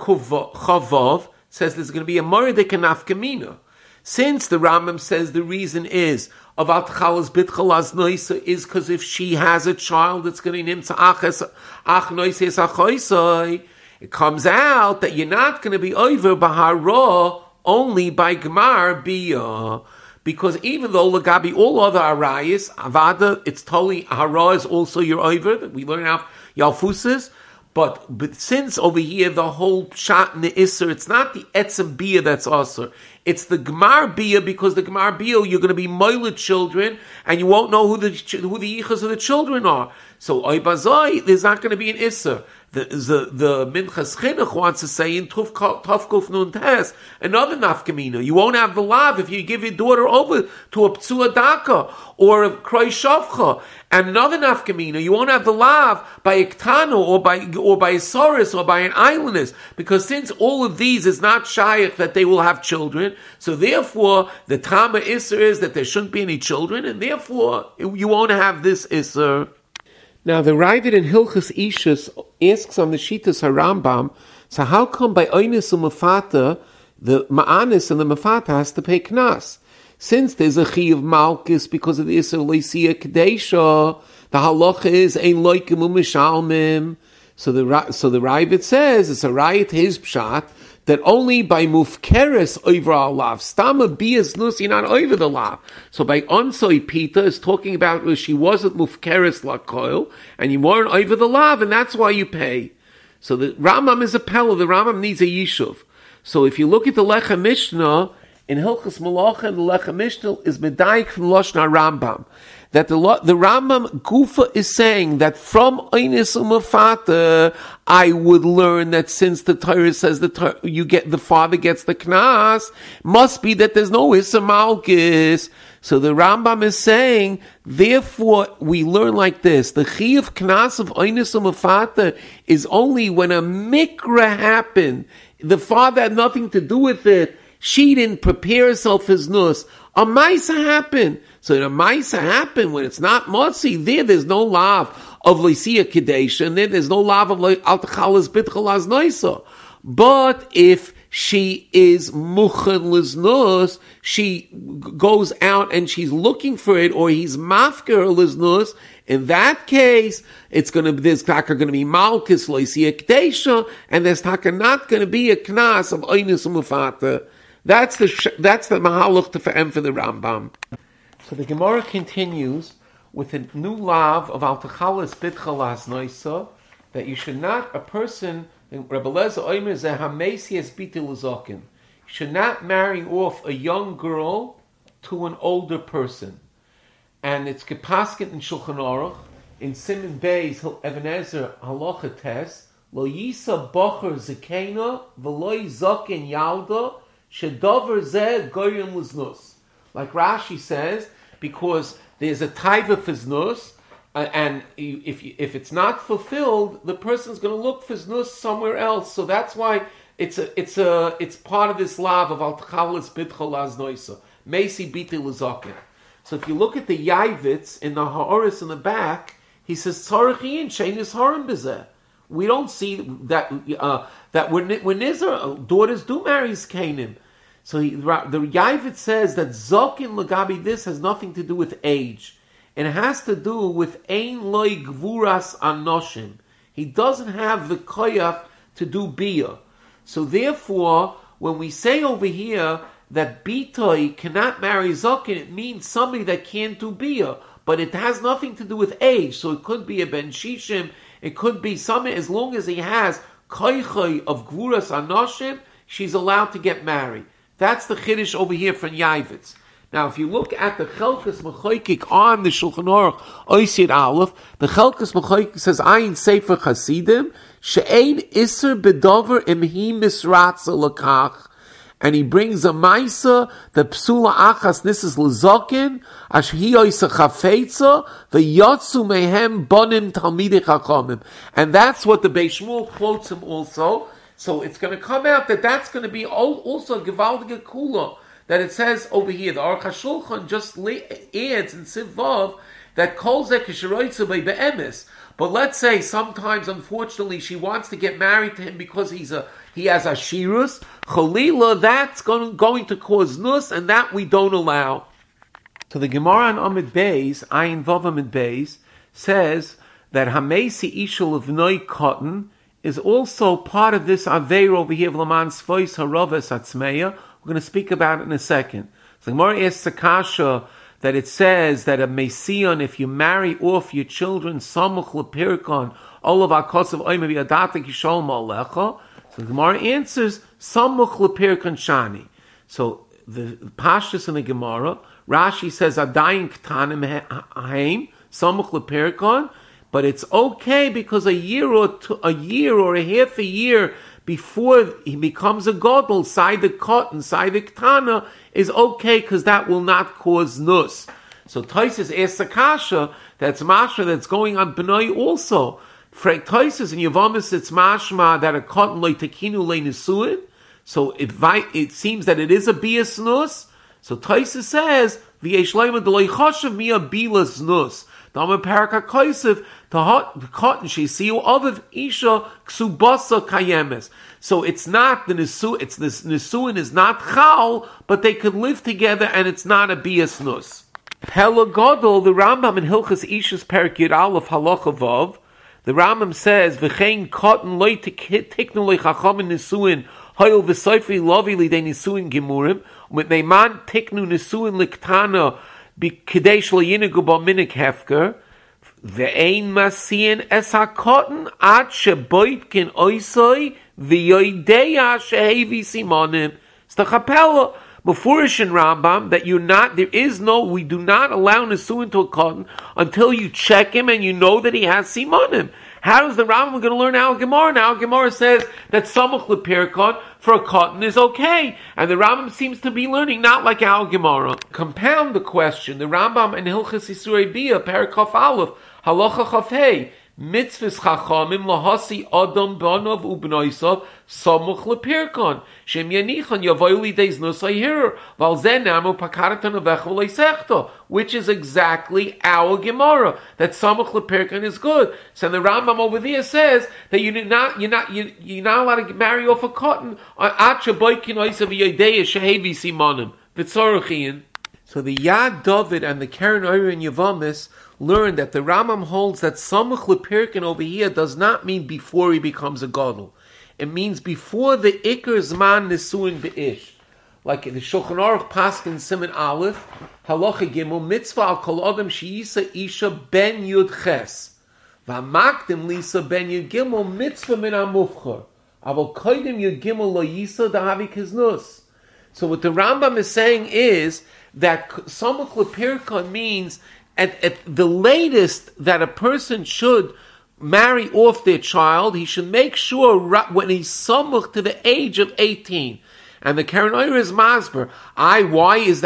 Chavav says there's going to be a Moredik and Afkamina. Since the Rambam says the reason is of Al Tchalas Bitchalaz Noisa is because if she has a child that's going to nimtza ach noises achoisoi, it comes out that you're not going to be over Bahara only by Gemar Biyah. Because even though Lagabi all other Arayas, Avada, it's totally Hara is also your over, that we learn out Yalfusas. But since over here the whole pshat in the Isser, it's not the etzem bia that's also. It's the Gemar bia, because the Gemar bia you're going to be moiled children and you won't know who the yichas of the children are. So oibazoi, there's not going to be an Isser. The Minchas Chinuch wants to say in Tufkuf Nun Tes, another nafkamina. You won't have the lav if you give your daughter over to a Ptsua Daka or a Kroi Shavcha. And another nafkamina, you won't have the lav by a Ktano or by a Soris or by an islandess. Because since all of these is not Shaykh that they will have children, so therefore the Tama Isser is that there shouldn't be any children, and therefore you won't have this Isser. Now the Ravid in Hilchas Ishus asks on the Shitas HaRambam, so how come by Oinus Mafata, the Ma'anis and the Mafata has to pay Knas? Since there's a Chi of Malchus because of the Isser Leisia Kadesha, the halacha is Ein Loikim U'Mishalmim. So the Ravid says, it's a riot his pshat, that only by mufkeres over our lav, stama bias nus, you're not over the lav. So by onsoi pita is talking about where she wasn't mufkeres lakoil, and you weren't over the lav, and that's why you pay. So the Rambam is a pella, the Rambam needs a yishuv. So if you look at the Lecha Mishnah, in Hilchas Malacha, the Lecha Mishnah is medayik from Loshna Rambam. That the Rambam Gufa is saying that from Einis Umafata, I would learn that since the Torah says the father gets the Knas, must be that there's no Issa Malkis. So the Rambam is saying, therefore we learn like this: the Chi of Knas of Einis Umafata is only when a Mikra happened. The father had nothing to do with it. She didn't prepare herself as nus. A Maisa happened. So the Maisa happened when it's not Motzi. There's no lav of Lysia Kadesh, and there's no lav of Al Techalas Bitchalaz Noisa. But if she is Muchen Liznus, she goes out and she's looking for it, or he's Mafker Liznus, in that case, there's taka going to be Malchus Lysia Kadesh, and there's taka not going to be a Knas of Einis Umufata. That's the mahaluch to fa'em for the Rambam. So the Gemara continues with a new lav of al techalas bitchalas noisa, that you should not, a person, Rebbe Lezer Omer zeh hamesias bitul uzokin. You should not marry off a young girl to an older person. And it's gepasket in Shulchan Aruch, in Siman Beis, Even Ezer halacha tes, lo yisa bocher zekena, v'lo zokin yalda, shedover zeh goyim liznus. Like Rashi says, because there's a taiva for znus, and if it's not fulfilled, the person's going to look for znus somewhere else. So that's why it's part of this lav of al techalas bitchalaz noisa, mesi biti lezakin. So if you look at the Yavitz in the Ha'oris in the back, he says tzarich sheinis harim bezeh. We don't see that when Nizar, daughters do marry Zkanim. So the Yavitz says that Zokin Lagabi this has nothing to do with age. It has to do with ein loy gvuras anoshim. He doesn't have the koyach to do bia. So therefore, when we say over here that bitoi cannot marry zokin, it means somebody that can't do bia. But it has nothing to do with age. So it could be a ben shishim, it could be somebody, as long as he has koyach of gvuras anoshim, she's allowed to get married. That's the chiddush over here from Yavitz. Now, if you look at the Chelkas Mechoikik on the Shulchan Aruch Oisir Aleph, the Chelkas Mechoikik says, Ayin Sefer Chasidim, She'ein Isser Bedover Imhi Misratza Lakach, and he brings a Maisa, the Psula Achas Nisas Lezokin, Ashhi Oisa Chafetza, the Yotzu Mehem Bonim Talmidei Chachamim. And that's what the Beis Shmuel quotes him also. So it's going to come out that that's going to be also Gevaldige Kula. That it says over here, the Aruch HaShulchan just adds in Sivav that Kol Zeh Kisharoitzu Bei Be'emes. But let's say sometimes, unfortunately, she wants to get married to him because he has a shirus. Cholila, that's going to cause nus, and that we don't allow. So the Gemara on Amid Beis, Ayin Vav Amid Beis, says that Hamesi Ishul of Noi Cotton is also part of this Aveir over here of Laman Sfois Haraves Atzmeya. We're going to speak about it in a second. So the Gemara asks Sakasha that it says that a Mesion, if you marry off your children, Samuch Lepirkon, Olav Akosov Oymevi Adata Kishol Ma'alecha. So the Gemara answers, Samuch Lepirkon Shani. So the Pashtus in the Gemara, Rashi says, Adayin Ktanim Haim, Samuch Lepirkon, but it's okay because a year or a half a year before he becomes a godel, side the cotton, side the ktana, is okay because that will not cause nus. So Taisus asks Akasha, that's mashma that's going on B'nai also. Taisus and Yavamis, it's mashma that a cotton loy tekinu loy nisuin. So it seems that it is a bias nus. So Taisus says, v'yesh leima d'loy choshev miya bilas nus. Dama paraka koisev, the cotton she see of isha ksubasa kayemes. So it's not the nisu, it's this nisuin is not chal, but they could live together and it's not a bias nus. Pella Godol, the Rambam in Hilchas Ishus Perik Yud Aleph Halacha Vav, the Rambam says v'chein cotton loy tiknu loy chacham nisuin hoyel v'soifri lovi lidei nisuin gemurim with neiman tiknu nisuin liktana b'kedeish lo yinigu ba minik hefker ve'ein masiin es ha-cotton ad sheboitkin oisoi v'yoideya shehevi simonim. It's the Chapella Mefurish in Rambam that we do not allow nisuin to a cotton until you check him and you know that he has simonim. How is the Rambam going to learn Al Gemara? Now Al Gemara says that Samuch Lepirkon for a cotton is okay. And the Rambam seems to be learning not like Al Gemara. Compound the question. The Rambam in Hilchas Isurei Bia, Perikaf Aleph, Halacha Chafhei, Mitzvahs Chachamim Lahasi Adam Banov Ubnoisav Samuch Lepirkon Shem Yanichon Yavoili Deis Nusay Hirer Val Zenamu Pakaratan Avechol Leisechto, which is exactly our Gemara that Samuch Lepirkon is good. So the Rambam over there says that you're not allowed to marry off a cotton on Acha Boikin Oisav Yodeya Shehevi Simonim Vitzoruchian. So the Yad David and the Keren Oyer and Yavamis learn that the Rambam holds that Samuch Lepirkon over here does not mean before he becomes a gadol. It means before the Iker Zman Nisuin Be'ish. Like the Shulchan Aruch Paskin Siman Aleph, Halacha Gimel, Mitzvah al Kol Adam Sheisa Isha Ben Yud Ches. V'amakdim Lisa Ben Yud Gimel, Mitzvah Min HaMufchar. Aval Koidim Yud Gimel Lo Yisa Dahavi Kiznus. So what the Rambam is saying is that Samuch Lepirkon means at the latest that a person should marry off their child, he should make sure when he's samuch to the age of 18. And the Keren Oyer is masber. Why isn't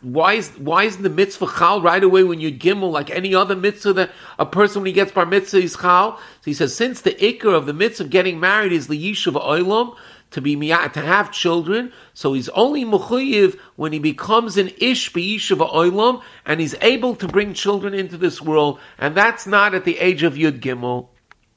the mitzvah chal right away when you gimel like any other mitzvah that a person when he gets bar mitzvah is chal? So he says since the ikar of the mitzvah of getting married is the yishuv olam, to have children, so he's only mechuyev when he becomes an ish b'yishuv olam and he's able to bring children into this world, and that's not at the age of Yud Gimel.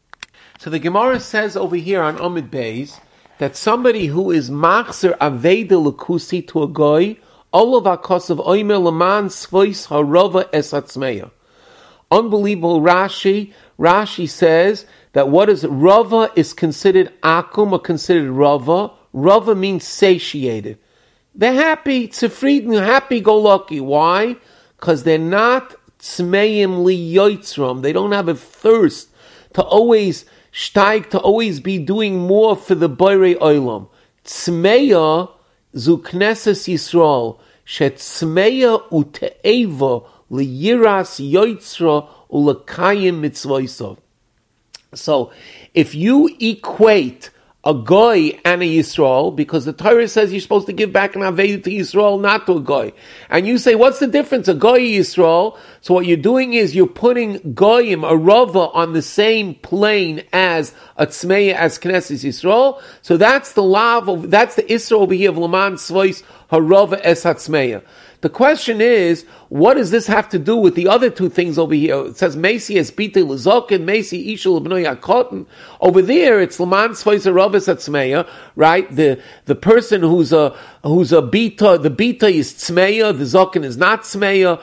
So the Gemara says over here on Amid Beis that somebody who is machzer aveda lekusi to a goy, olav hakosav oimer leman svois harova es atzmeya. Unbelievable Rashi. Rashi says that what is Rava is considered akum or considered Rava. Rava means satiated. They're happy, tzufrieden, happy-go-lucky. Why? Because they're not tzmeim li yotzram. They don't have a thirst to always steig, to always be doing more for the Borei Olam. Tzmeya zu Knesses Yisrael, shetzmeya ute'eva li yiras yotzra ulekayim mitzvaysav. So, if you equate a goy and a Yisrael, because the Torah says you're supposed to give back an Aveda to Yisrael, not to a goy. And you say, what's the difference? A goy, Yisrael. So what you're doing is you're putting goyim, a rava, on the same plane as a tzmeya, as Knesset Yisrael. So that's the lav, that's the Isra over here of Laman Tzvois harava es hatzmeya. The question is, what does this have to do with the other two things over here? It says, Mesi es bite lezokin, Mesi ishul b'noi hakotin. Over there, it's Laman Tzvois haravis hatzmeya, right? The person who's a bita, the bita is tzmeya, the zokin is not tzmeya,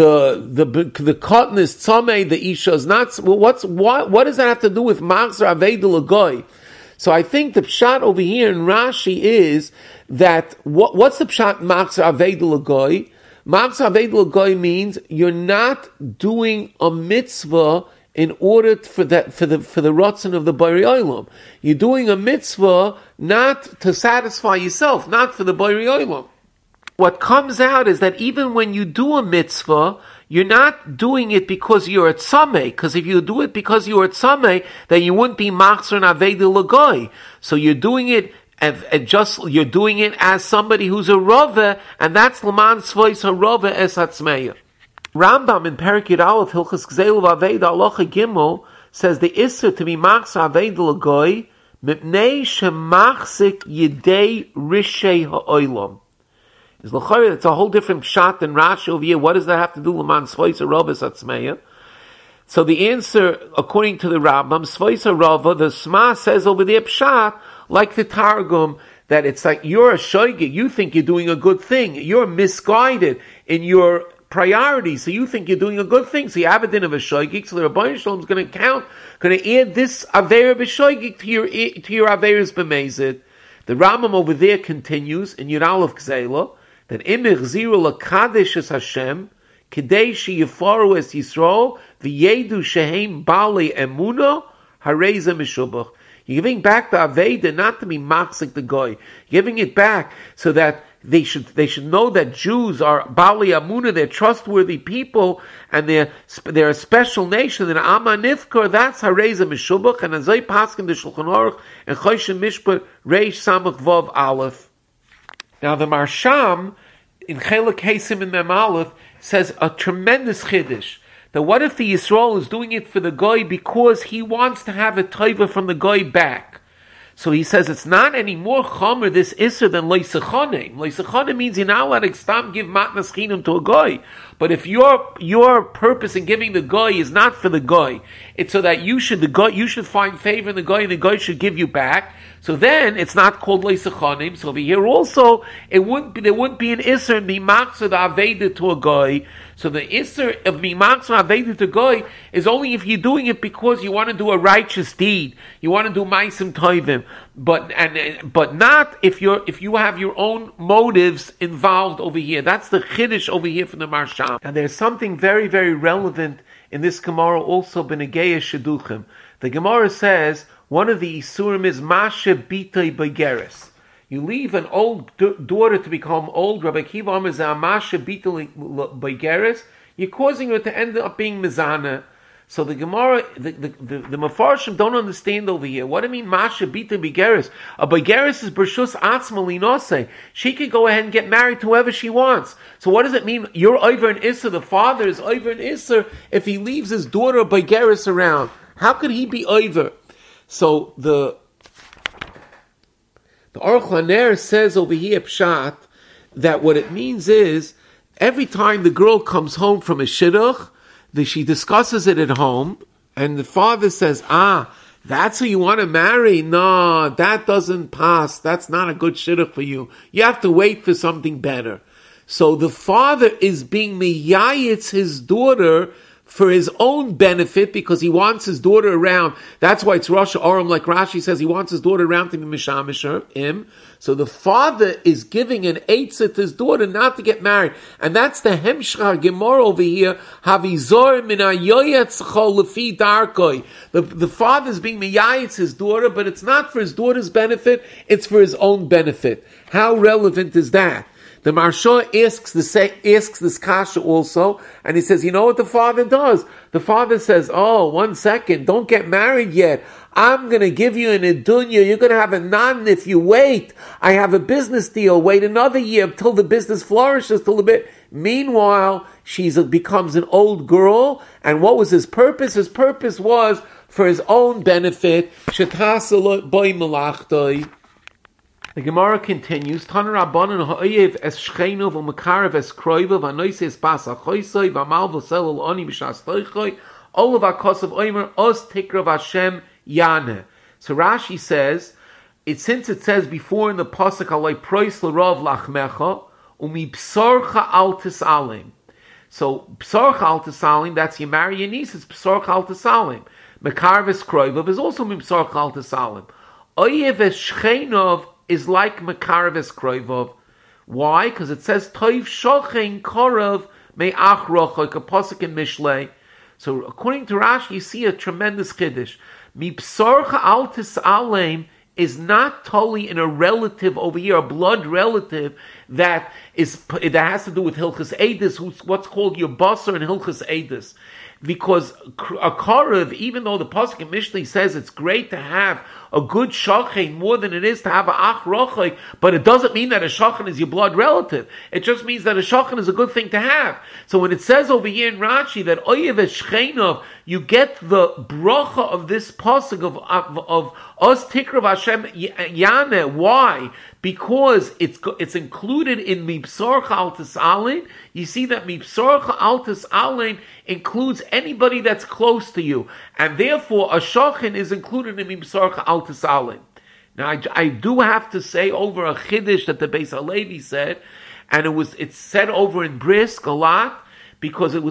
the cotton is tzameh, the isha is not. Well, what does that have to do with machzor aveda l'goy? So I think the pshat over here in Rashi is that what's the pshat machzor aveda l'goy? Machzor aveda l'goy means you're not doing a mitzvah in order for the rotzen of the Borei Olam. You're doing a mitzvah not to satisfy yourself, not for the Borei Olam. What comes out is that even when you do a mitzvah, you're not doing it because you're a tzameh, because if you do it because you're a tzameh, then you wouldn't be machzor and aveda l'goy. So you're doing it you're doing it as somebody who's a rava, and that's Laman Tzvois harava es hatzmeya. Rambam in Perek Yud Aleph Hilchos Gzeil v'Aveda Halacha Gimel says the issur to be machzor aveda l'goy mipnei shemachzik yidei rishei ha'olam. It's a whole different pshat than Rashi over here. What does that have to do with Laman Tzvois harava es hatzmeya? So the answer, according to the Rambam, Tzvois harava, the Sma says over there pshat, like the Targum, that it's like you're a shoygig, you think you're doing a good thing, you're misguided in your priorities, so you think you're doing a good thing, so you have a din of a shoygig, so the Rebbeinu Shalom is going to add this aver b'shoygig to your averes b'mezid. The Rambam over there continues in Yud Aleph Gzeila that im ichziru l'kadesh es Hashem k'dei sheyifaru es Yisrael v'yedu shehem bali emuna harei ze mishubach. You're giving back the Aveda not to be machzik the goy. You're giving it back so that they should know that Jews are Bali Amuna, they're trustworthy people, and they're a special nation. And Amma Nifkar, that's Hareza Mishubach, and Azay Paskin the Shulchan Aruch, and Choshen Mishpat Reish Samach Vav Aleph. Now the Marsham in Chelek Hesim in Mem Aleph says a tremendous chiddush. That what if the Yisrael is doing it for the goy because he wants to have a taiva from the goy back? So he says it's not any more chomer, this isser, than loisechonim. Loisechonim means you're not allowed to stop give matnas chinam to a goy. But if your purpose in giving the goy is not for the goy, it's so that you should find favor in the goy, and the goy should give you back. So then it's not called loisechonim. So over here also there wouldn't be an isser in mimachzor the aveda to a goy. So the isser of mimachzor aveda to goy is only if you're doing it because you want to do a righteous deed, you want to do ma'asim tovim, but not if you have your own motives involved over here. That's the chiddush over here from the Marsham. And there's something very, very relevant in this Gemara also b'negeya sheduchim. The Gemara says one of the isurim is mashe bitay begeres. You leave an old daughter to become old. Rabbi Akiva Omer mashe bitay begeres. You're causing her to end up being mizana. So the Gemara, the Mefarshim don't understand over here. What do you mean, Masha Bita Begeris? A Begeris is Bershus Atzma Linose. She could go ahead and get married to whoever she wants. So what does it mean? You're over an Isser, the father is over an Isser, if he leaves his daughter Begeris around. How could he be over? So the Aruch LaNer says over here, Pshat, that what it means is, every time the girl comes home from a shidduch, she discusses it at home, and the father says, that's who you want to marry? No, that doesn't pass. That's not a good shidduch for you. You have to wait for something better. So the father is being miyayitz his daughter for his own benefit, because he wants his daughter around. That's why it's Rosh Aram, like Rashi says, he wants his daughter around to be mishamish him. So the father is giving an eitzah to his daughter not to get married. And that's the Hemshchar Gemara over here. Havizor min hayoyetzcho lefi darkoi. The father's being miyayitz his daughter, but it's not for his daughter's benefit, it's for his own benefit. How relevant is that? The Maharsha asks this kasha also, and he says, you know what the father does? The father says, oh, 1 second, don't get married yet. I'm going to give you an idunya. You're going to have a nan if you wait. I have a business deal. Wait another year till the business flourishes till a bit. Meanwhile, she becomes an old girl. And what was his purpose? His purpose was for his own benefit. Shetasel boy malachtoi. The Gemara continues, Tan Rabbanan ha'oyev es shcheinu v'makarev es kroiva v'anoise es bas ha'choisoi v'amal v'sel al-oni b'shas toichoi olav ha'kosav oimer os tikrav Hashem yaneh. So Rashi says, since it says before in the pasuk aloi prois l'rov lachmecha umi psorcha al tisalim. So psorcha al tisalim, that's you marry your niece, it's psorcha al tisalim. Makarev es kroiva is also psorcha al tisalim. Oyev es shcheinov is like Makarev Kroivov. Why? Because it says Toiv Shochen Korov Me'ach Rocha, like a pasuk in Mishlei. So according to Rashi, you see a tremendous chiddush. Mipsorcha al tis'aleim is not totally in a relative over here, a blood relative that has to do with Hilchas Eidus, what's called your basar and Hilchas Eidus. Because a Korav, even though the pasuk in Mishlei says it's great to have a good shachin more than it is to have a ach rochai, but it doesn't mean that a shachin is your blood relative. It just means that a shachin is a good thing to have. So when it says over here in Rashi that oyev eschchenov, you get the bracha of this pasuk of os tikrav Hashem yaneh. Why? Because it's included in mipsorcha al tisalim. You see that mipsorcha al tisalim includes anybody that's close to you, and therefore a shachin is included in mipsorcha al tisalim. Now I do have to say over a chiddush that the Beis Halevi said, and it's said over in Brisk a lot, because it was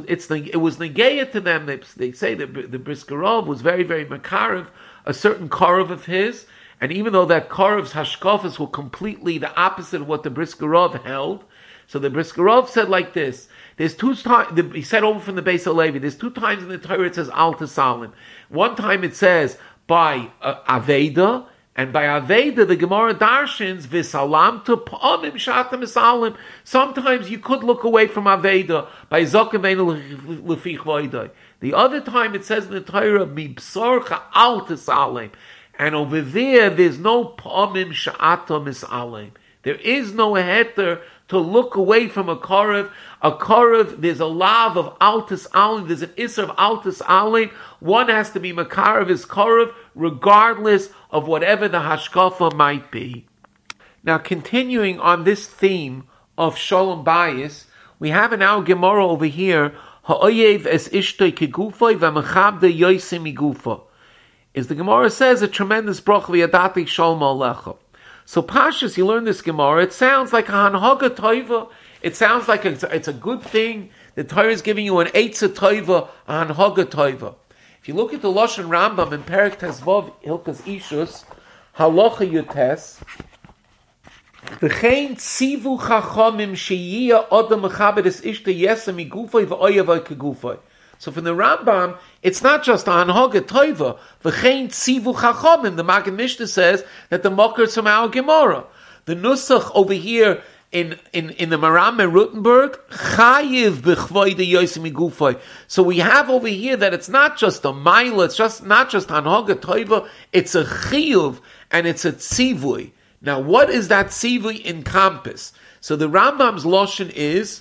negeya to them. They say that the Briskerov was very, very makarev a certain korov of his, and even though that korov's hashkafas were completely the opposite of what the Briskerov held, so the Briskerov said like this. There's two times, he said over from the Beis Halevi, there's 2 times in the Torah it says al tisalim. One time it says by Aveda, and by Aveda the Gemara darshins v'salam to p'amim shatam misalim. Sometimes you could look away from Aveda by Zokim ve'enu lefich v'oidai. The other time it says in the Torah mibsorcha al tisalim, and over there's no p'amim shatam misalim. There is no heter to look away from a korav. A korav, there's a lav of altis alim, there's an isser of altis alim. One has to be makarev his korav, regardless of whatever the hashkafa might be. Now, continuing on this theme of shalom bayis, we have in our Gemara over here, ha'oyev es ishtoi kegufoi v'mechabde yoisim igufa. Is the Gemara says a tremendous bracha v'yadati shalom alecha. So Pashas, you learn this Gemara, it sounds like a hanhaga toiva. It sounds like it's a good thing. The Torah is giving you an eitzah toiva, a hanhaga toiva. If you look at the Lashon Rambam in Perek Tezvav Hilkas Ishus, halacha yutes, v'chein tzivu chachamim sheyiyah odam mechabed es ishta yesem igufay v'oyavay kegufay. So from the Rambam, it's not just a hanhaga toiva. V'chein tzivu chachamim. The Magen Mishnah says that the mocker is from our Gemara. The nusach over here in the Maram and Rutenberg, chayiv b'chvoide yosim igufay. So we have over here that it's not just a maila, it's just not just hanhaga toiva, it's a chiyuv and it's a tzivui. Now what is that tzivui encompass? So the Rambam's lashon is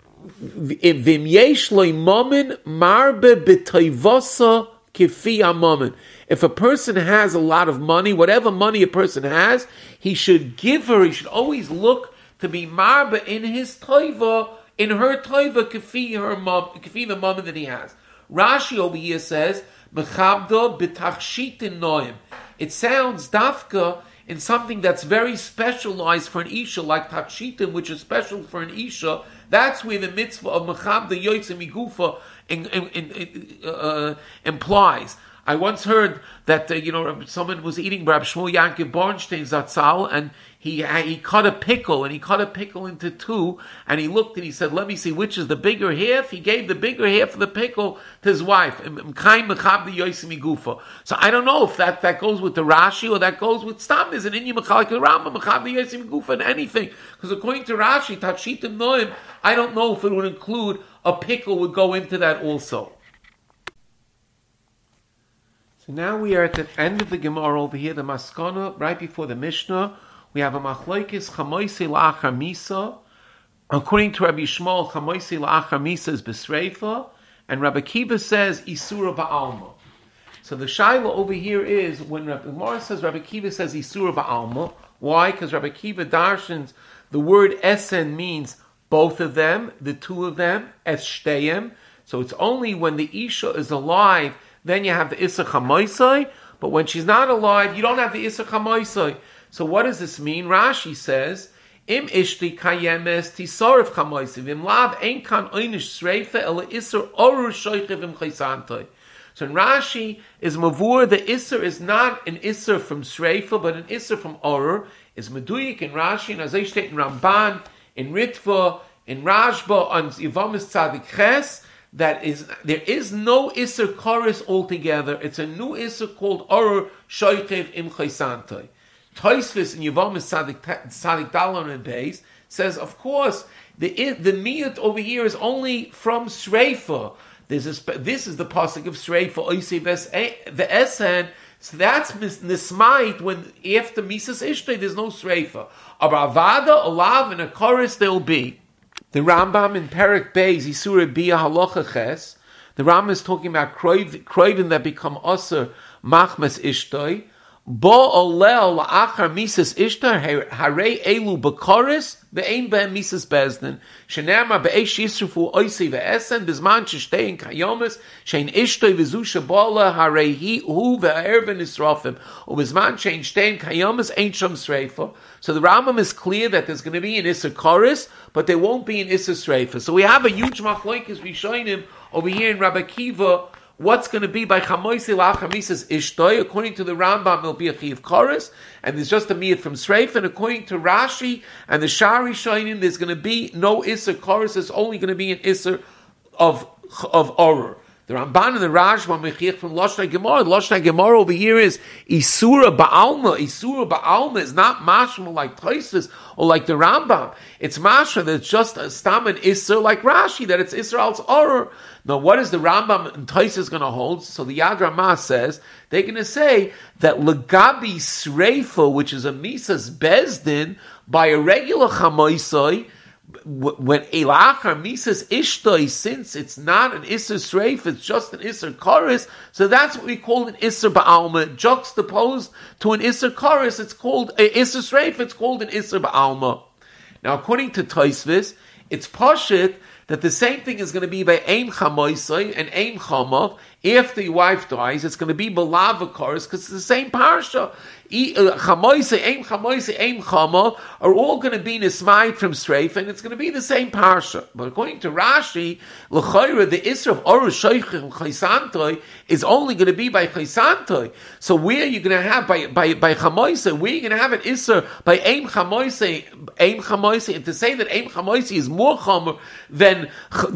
v'im yesh lo momen marbe b'toivasa kifi amomen. If a person has a lot of money, whatever money a person has, he should give her, he should always look to be marbe in his toiva, in her toiva, kifi the moment that he has. Rashi over here says, mechabdo b'tachshitin noim. It sounds dafka in something that's very specialized for an isha, like tachshitin, which is special for an isha. That's where the mitzvah of mechabdo yotzim igufa implies. I once heard that someone was eating Rab Shmuel Yankiv Bornstein Zatzal, and he cut a pickle into two, and he looked and he said, "Let me see which is the bigger half." He gave the bigger half of the pickle to his wife. So I don't know if that goes with the Rashi or that goes with Stam. There's an Inyan Mechalik the Rambam Mechab the Yosim Gufa and anything, because according to Rashi, Tachitim Noim, I don't know if it would include a pickle would go into that also. So now we are at the end of the Gemara over here, the Maskana, right before the Mishnah. We have a Machlokes Chamoisi La'achar Misa. According to Rabbi Shmuel, Chamoisi La'achar Misa is B'Sreifa, and Rabbi Kiva says Isura Ba'alma. So the Shaila over here is, when Rabbi Gemara says Rabbi Kiva says Isura Ba'alma, why? Because Rabbi Kiva darshans, the word Esen means both of them, the two of them, Es Shteyem. So it's only when the Isha is alive, then you have the Issa Chamoisai, but when she's not alive, you don't have the Issa Chamoisai. So what does this mean? Rashi says, Im ishti kayemes tisarif chamoisiv, im lav ein kan einish sreifa, ela isser oru shoichiv im chaysantoi. So in Rashi, is mavur, the isser is not an isser from sreifa, but an isser from oru, is meduyik in Rashi, and as I state in Ramban, in Ritva, in Rashba, on Yivamis Tzadik Ches, there is no isser chorus altogether. It's a new isser called oru shoichiv im chaysantoi. Tosfos in Yevamis Tzadik Dalon and Beis says, of course, the miyut over here is only from Sreifa. This is the pasuk of Sreifa. Oisei the Esen. So that's nismait when after Misas Ishtay there's no Sreifa. Aber Avada, Olav, and a chorus there will be. The Rambam in Perek Beis Yisura Bia Halacha Ches. The Rambam is talking about kroivin that become aser machmas Ishtay. Bo olel la'achar misas ishtar harei elu b'koris ve'ein be'em misas bezdin shenemar be'esh yisrufu oisi ve'esen bizman sheshtein kayomis shein ishtoi v'zu shabola harei hu ve'erven isrofim ubizman shein shtein kayomis ain't shom sreifa. So the Rambam is clear that there's going to be an Issa Koris, but there won't be an Issa Sreifa. So we have a huge machlokes rishonim over here in Rabbi Kiva. What's going to be by Chamoisi La'achar Misas Ishtoi? According to the Rambam, it'll be a Chiv Koris, and there's just a miyat from Sreif. And according to Rashi and the Shari Shoinim, there's going to be no Isser Koris. There's only going to be an Isser of Orur. The Ramban and the Rashba Mechiach from Loshnai Gemara. The Loshnai Gemara over here is Isura Ba'alma. Isura Ba'alma is not mashma like Tosfos or like the Rambam. It's mashma that it's just a stam and Isser like Rashi, that it's Isser als Orur. Now, what is the Rambam and Tosfos going to hold? So the Yad Ramah says they're going to say that Legabi Sreifa, which is a Misas Bezdin, by a regular Chamoisai, when Elachar Misas Ishtoi, since it's not an Isser Sreif, it's just an Isser Koris, so that's what we call an Isser Ba'alma. Juxtaposed to an Isser Koris, it's called an Isser Sreif, it's called an Isser Ba'alma. Now, according to Tosfos, it's Pashit that the same thing is going to be by Ein Chamoisai and Ein Chamav. After your wife dies, it's going to be B'lav Koris, because it's the same parsha. Chamoisai, Ein Chamav are all going to be Nismait from Sreif, and it's going to be the same parsha. But according to Rashi, L'chayra, the Isra of Oru Shoichim Chaysantoi is only going to be by Chaysantoi. So where are you going to have by Chamoisai? Where are you going to have an Isra by Ein Chamoisai, and to say that Ein Chamoisai is more Chomer than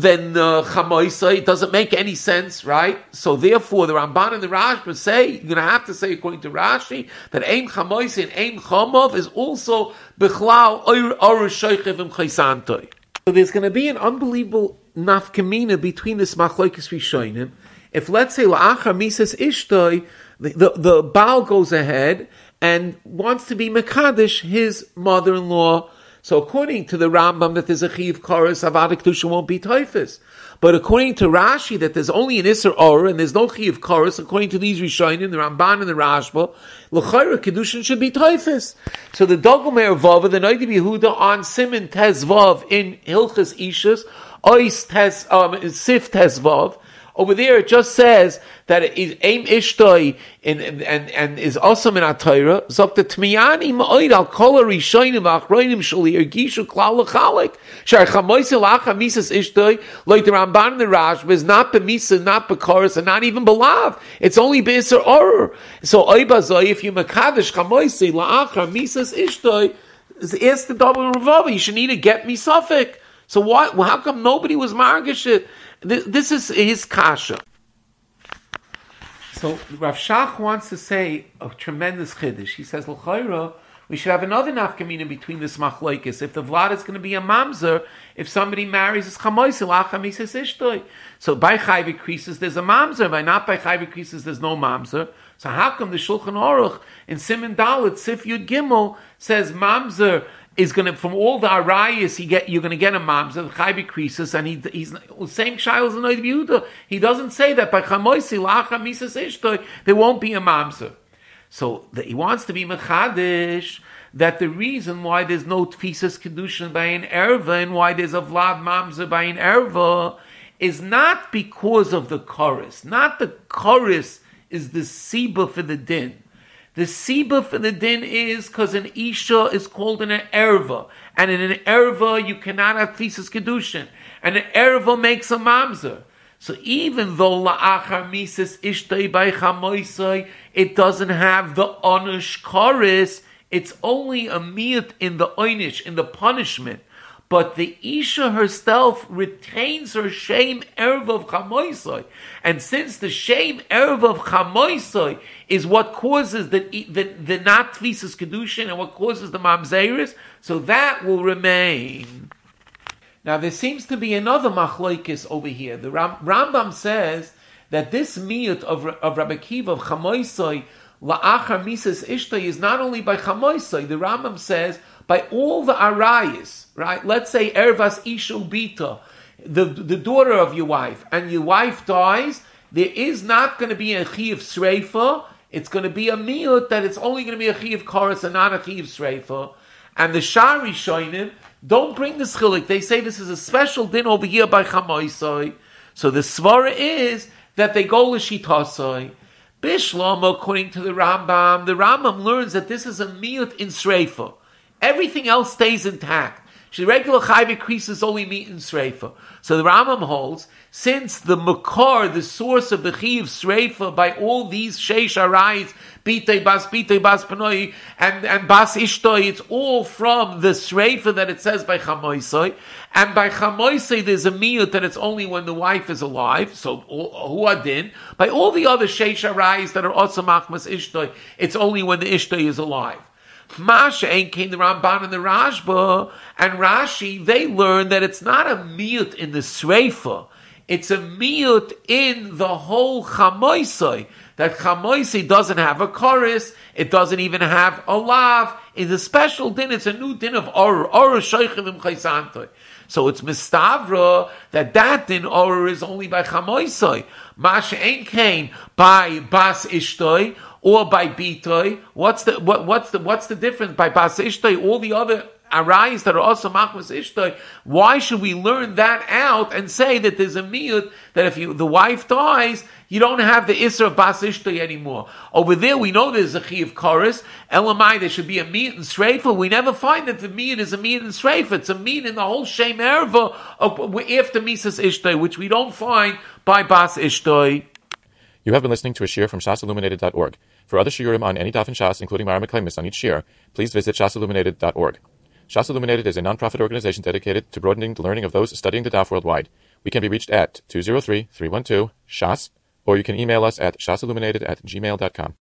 Chamoisai, it doesn't make any sense, right? So therefore, the Ramban and the Rashba say, you're going to have to say, according to Rashi, that Ein Chamoisai and Ein Chamav is also Bichlal Oru Shoichiv Im Chaysantoi. So there's going to be an unbelievable nafkamina between this machlokes rishonim. If, let's say, La'achar Misas Ishtoi, the Baal goes ahead and wants to be Mekadesh, his mother-in-law. So according to the Rambam, that there's a Chiv Koris, Avad Kedusha won't be Toifus. But according to Rashi, that there's only an Isser Or, and there's no Chiv Koris, according to these Rishonim, the Ramban and the Rashba, L'chayra Kedushin should be Toifus. So the Dogomer Vav, the Noid Yehuda on Simin Tez Vav in Hilchas Ishus, Ois Tez, Sif Tez Vav, Over there, it just says that it is aim ishtoi and is also min atayra. Zok the tmiyani ma'oid al kol harishonim v'achronim shuli ergishu klal l'chalik. Shar chamoisi lacha misas ishtoi like the Ramban and the Rashba is not b'misa, not b'koros, and not even b'lav. It's only b'isar orur. So oibazoi, if you makadosh chamoisi lacha misas ishtoi, ask the double revolver. You should need to get me suffix. So what? Well, how come nobody was margish it? This is his kasha. So Rav Shach wants to say a tremendous chiddush. He says, l'chayra, we should have another nafkamina between this machlokes. If the vlad is going to be a mamzer, if somebody marries his chamoisi lacha misas ishtoi. So by chayvik creases there's a mamzer. By not by chayvik creases there's no mamzer. So how come the Shulchan Aruch in Siman Dalet Sif Yud Gimel says mamzer is going to, from all the arayas you're going to get a mamzer, chayvik creases, and he's same shayl as the Noid Yehuda. He doesn't say that by chamoisi lacha misas ishtoi there won't be a mamzer. So he wants to be mechadish that the reason why there's no tfisas kedushin by an erva and why there's a vlad mamzer by an erva is not because of the chorus. Not the chorus is the siba for the din. The siba for the din is because an isha is called an erva, and in an erva you cannot have tfisas kedushin, and an erva makes a mamzer. So even though la'achar misas ishtay by chamoisai, it doesn't have the onush chorus, it's only a miyut in the oynish, in the punishment. But the isha herself retains her shame erev of chamoisai, and since the shame erev of chamoisai is what causes the not tfisas kedushin and what causes the mamzeris, so that will remain. Now there seems to be another machlokes over here. The Rambam says that this miyut of Rabbi Akiva of chamoisai la'achar misas ishtay is not only by chamoisai. The Rambam says by all the arayis, right? Let's say ervas ishu bita, the daughter of your wife, and your wife dies, there is not going to be a chiyuv sreifa. It's going to be a miyut that it's only going to be a chiyuv chorus and not a chiyuv sreifa. And the shari shoinim don't bring this chilik. They say this is a special din over here by chamoisai. So the svara is that they go l'shitasai. Bishlam, according to the Rambam learns that this is a miyut in sreifa. Everything else stays intact. The regular chayvik creases only meat in sreifa. So the Rambam holds, since the makar, the source of the chiv sreifa by all these sheish arayis, bitay bas panoi, and bas ishtoi, it's all from the sreifa that it says by chamoisai. And by chamoisai there's a miyut that it's only when the wife is alive. So hu adin. By all the other sheish arayis that are also machmas ishtoi, it's only when the ishtoi is alive. Masha ain't came the Ramban and the Rashba and Rashi, they learn that it's not a miyut in the sreifa, it's a miyut in the whole chamoisai. That chamoisai doesn't have a chorus, it doesn't even have a lav. It's a special din, it's a new din of orur shaychim chaysantoi. So it's mistavra that din orur is only by chamoisai. Masha ain't came by bas ishtoi or by bitoi. What's the difference by bas ishtoi? All the other arayis that are also machmas ishtoi. Why should we learn that out and say that there's a miyut that if the wife dies, you don't have the isra of bas ishtoi anymore? Over there, we know there's a chiyuv chorus. Elamai, there should be a miyut in sreifa. We never find that the miyut is a miyut in sreifa. It's a miyut in the whole shem erva after misas ishtoi, which we don't find by bas ishtoi. You have been listening to a shiur from shasilluminated.org. For other shiurim on any daf in Shas, including Mara Meklemis on each shiur, please visit shasilluminated.org. Shas Illuminated is a non-profit organization dedicated to broadening the learning of those studying the daf worldwide. We can be reached at 203-312-SHAS, or you can email us at shasilluminated@gmail.com.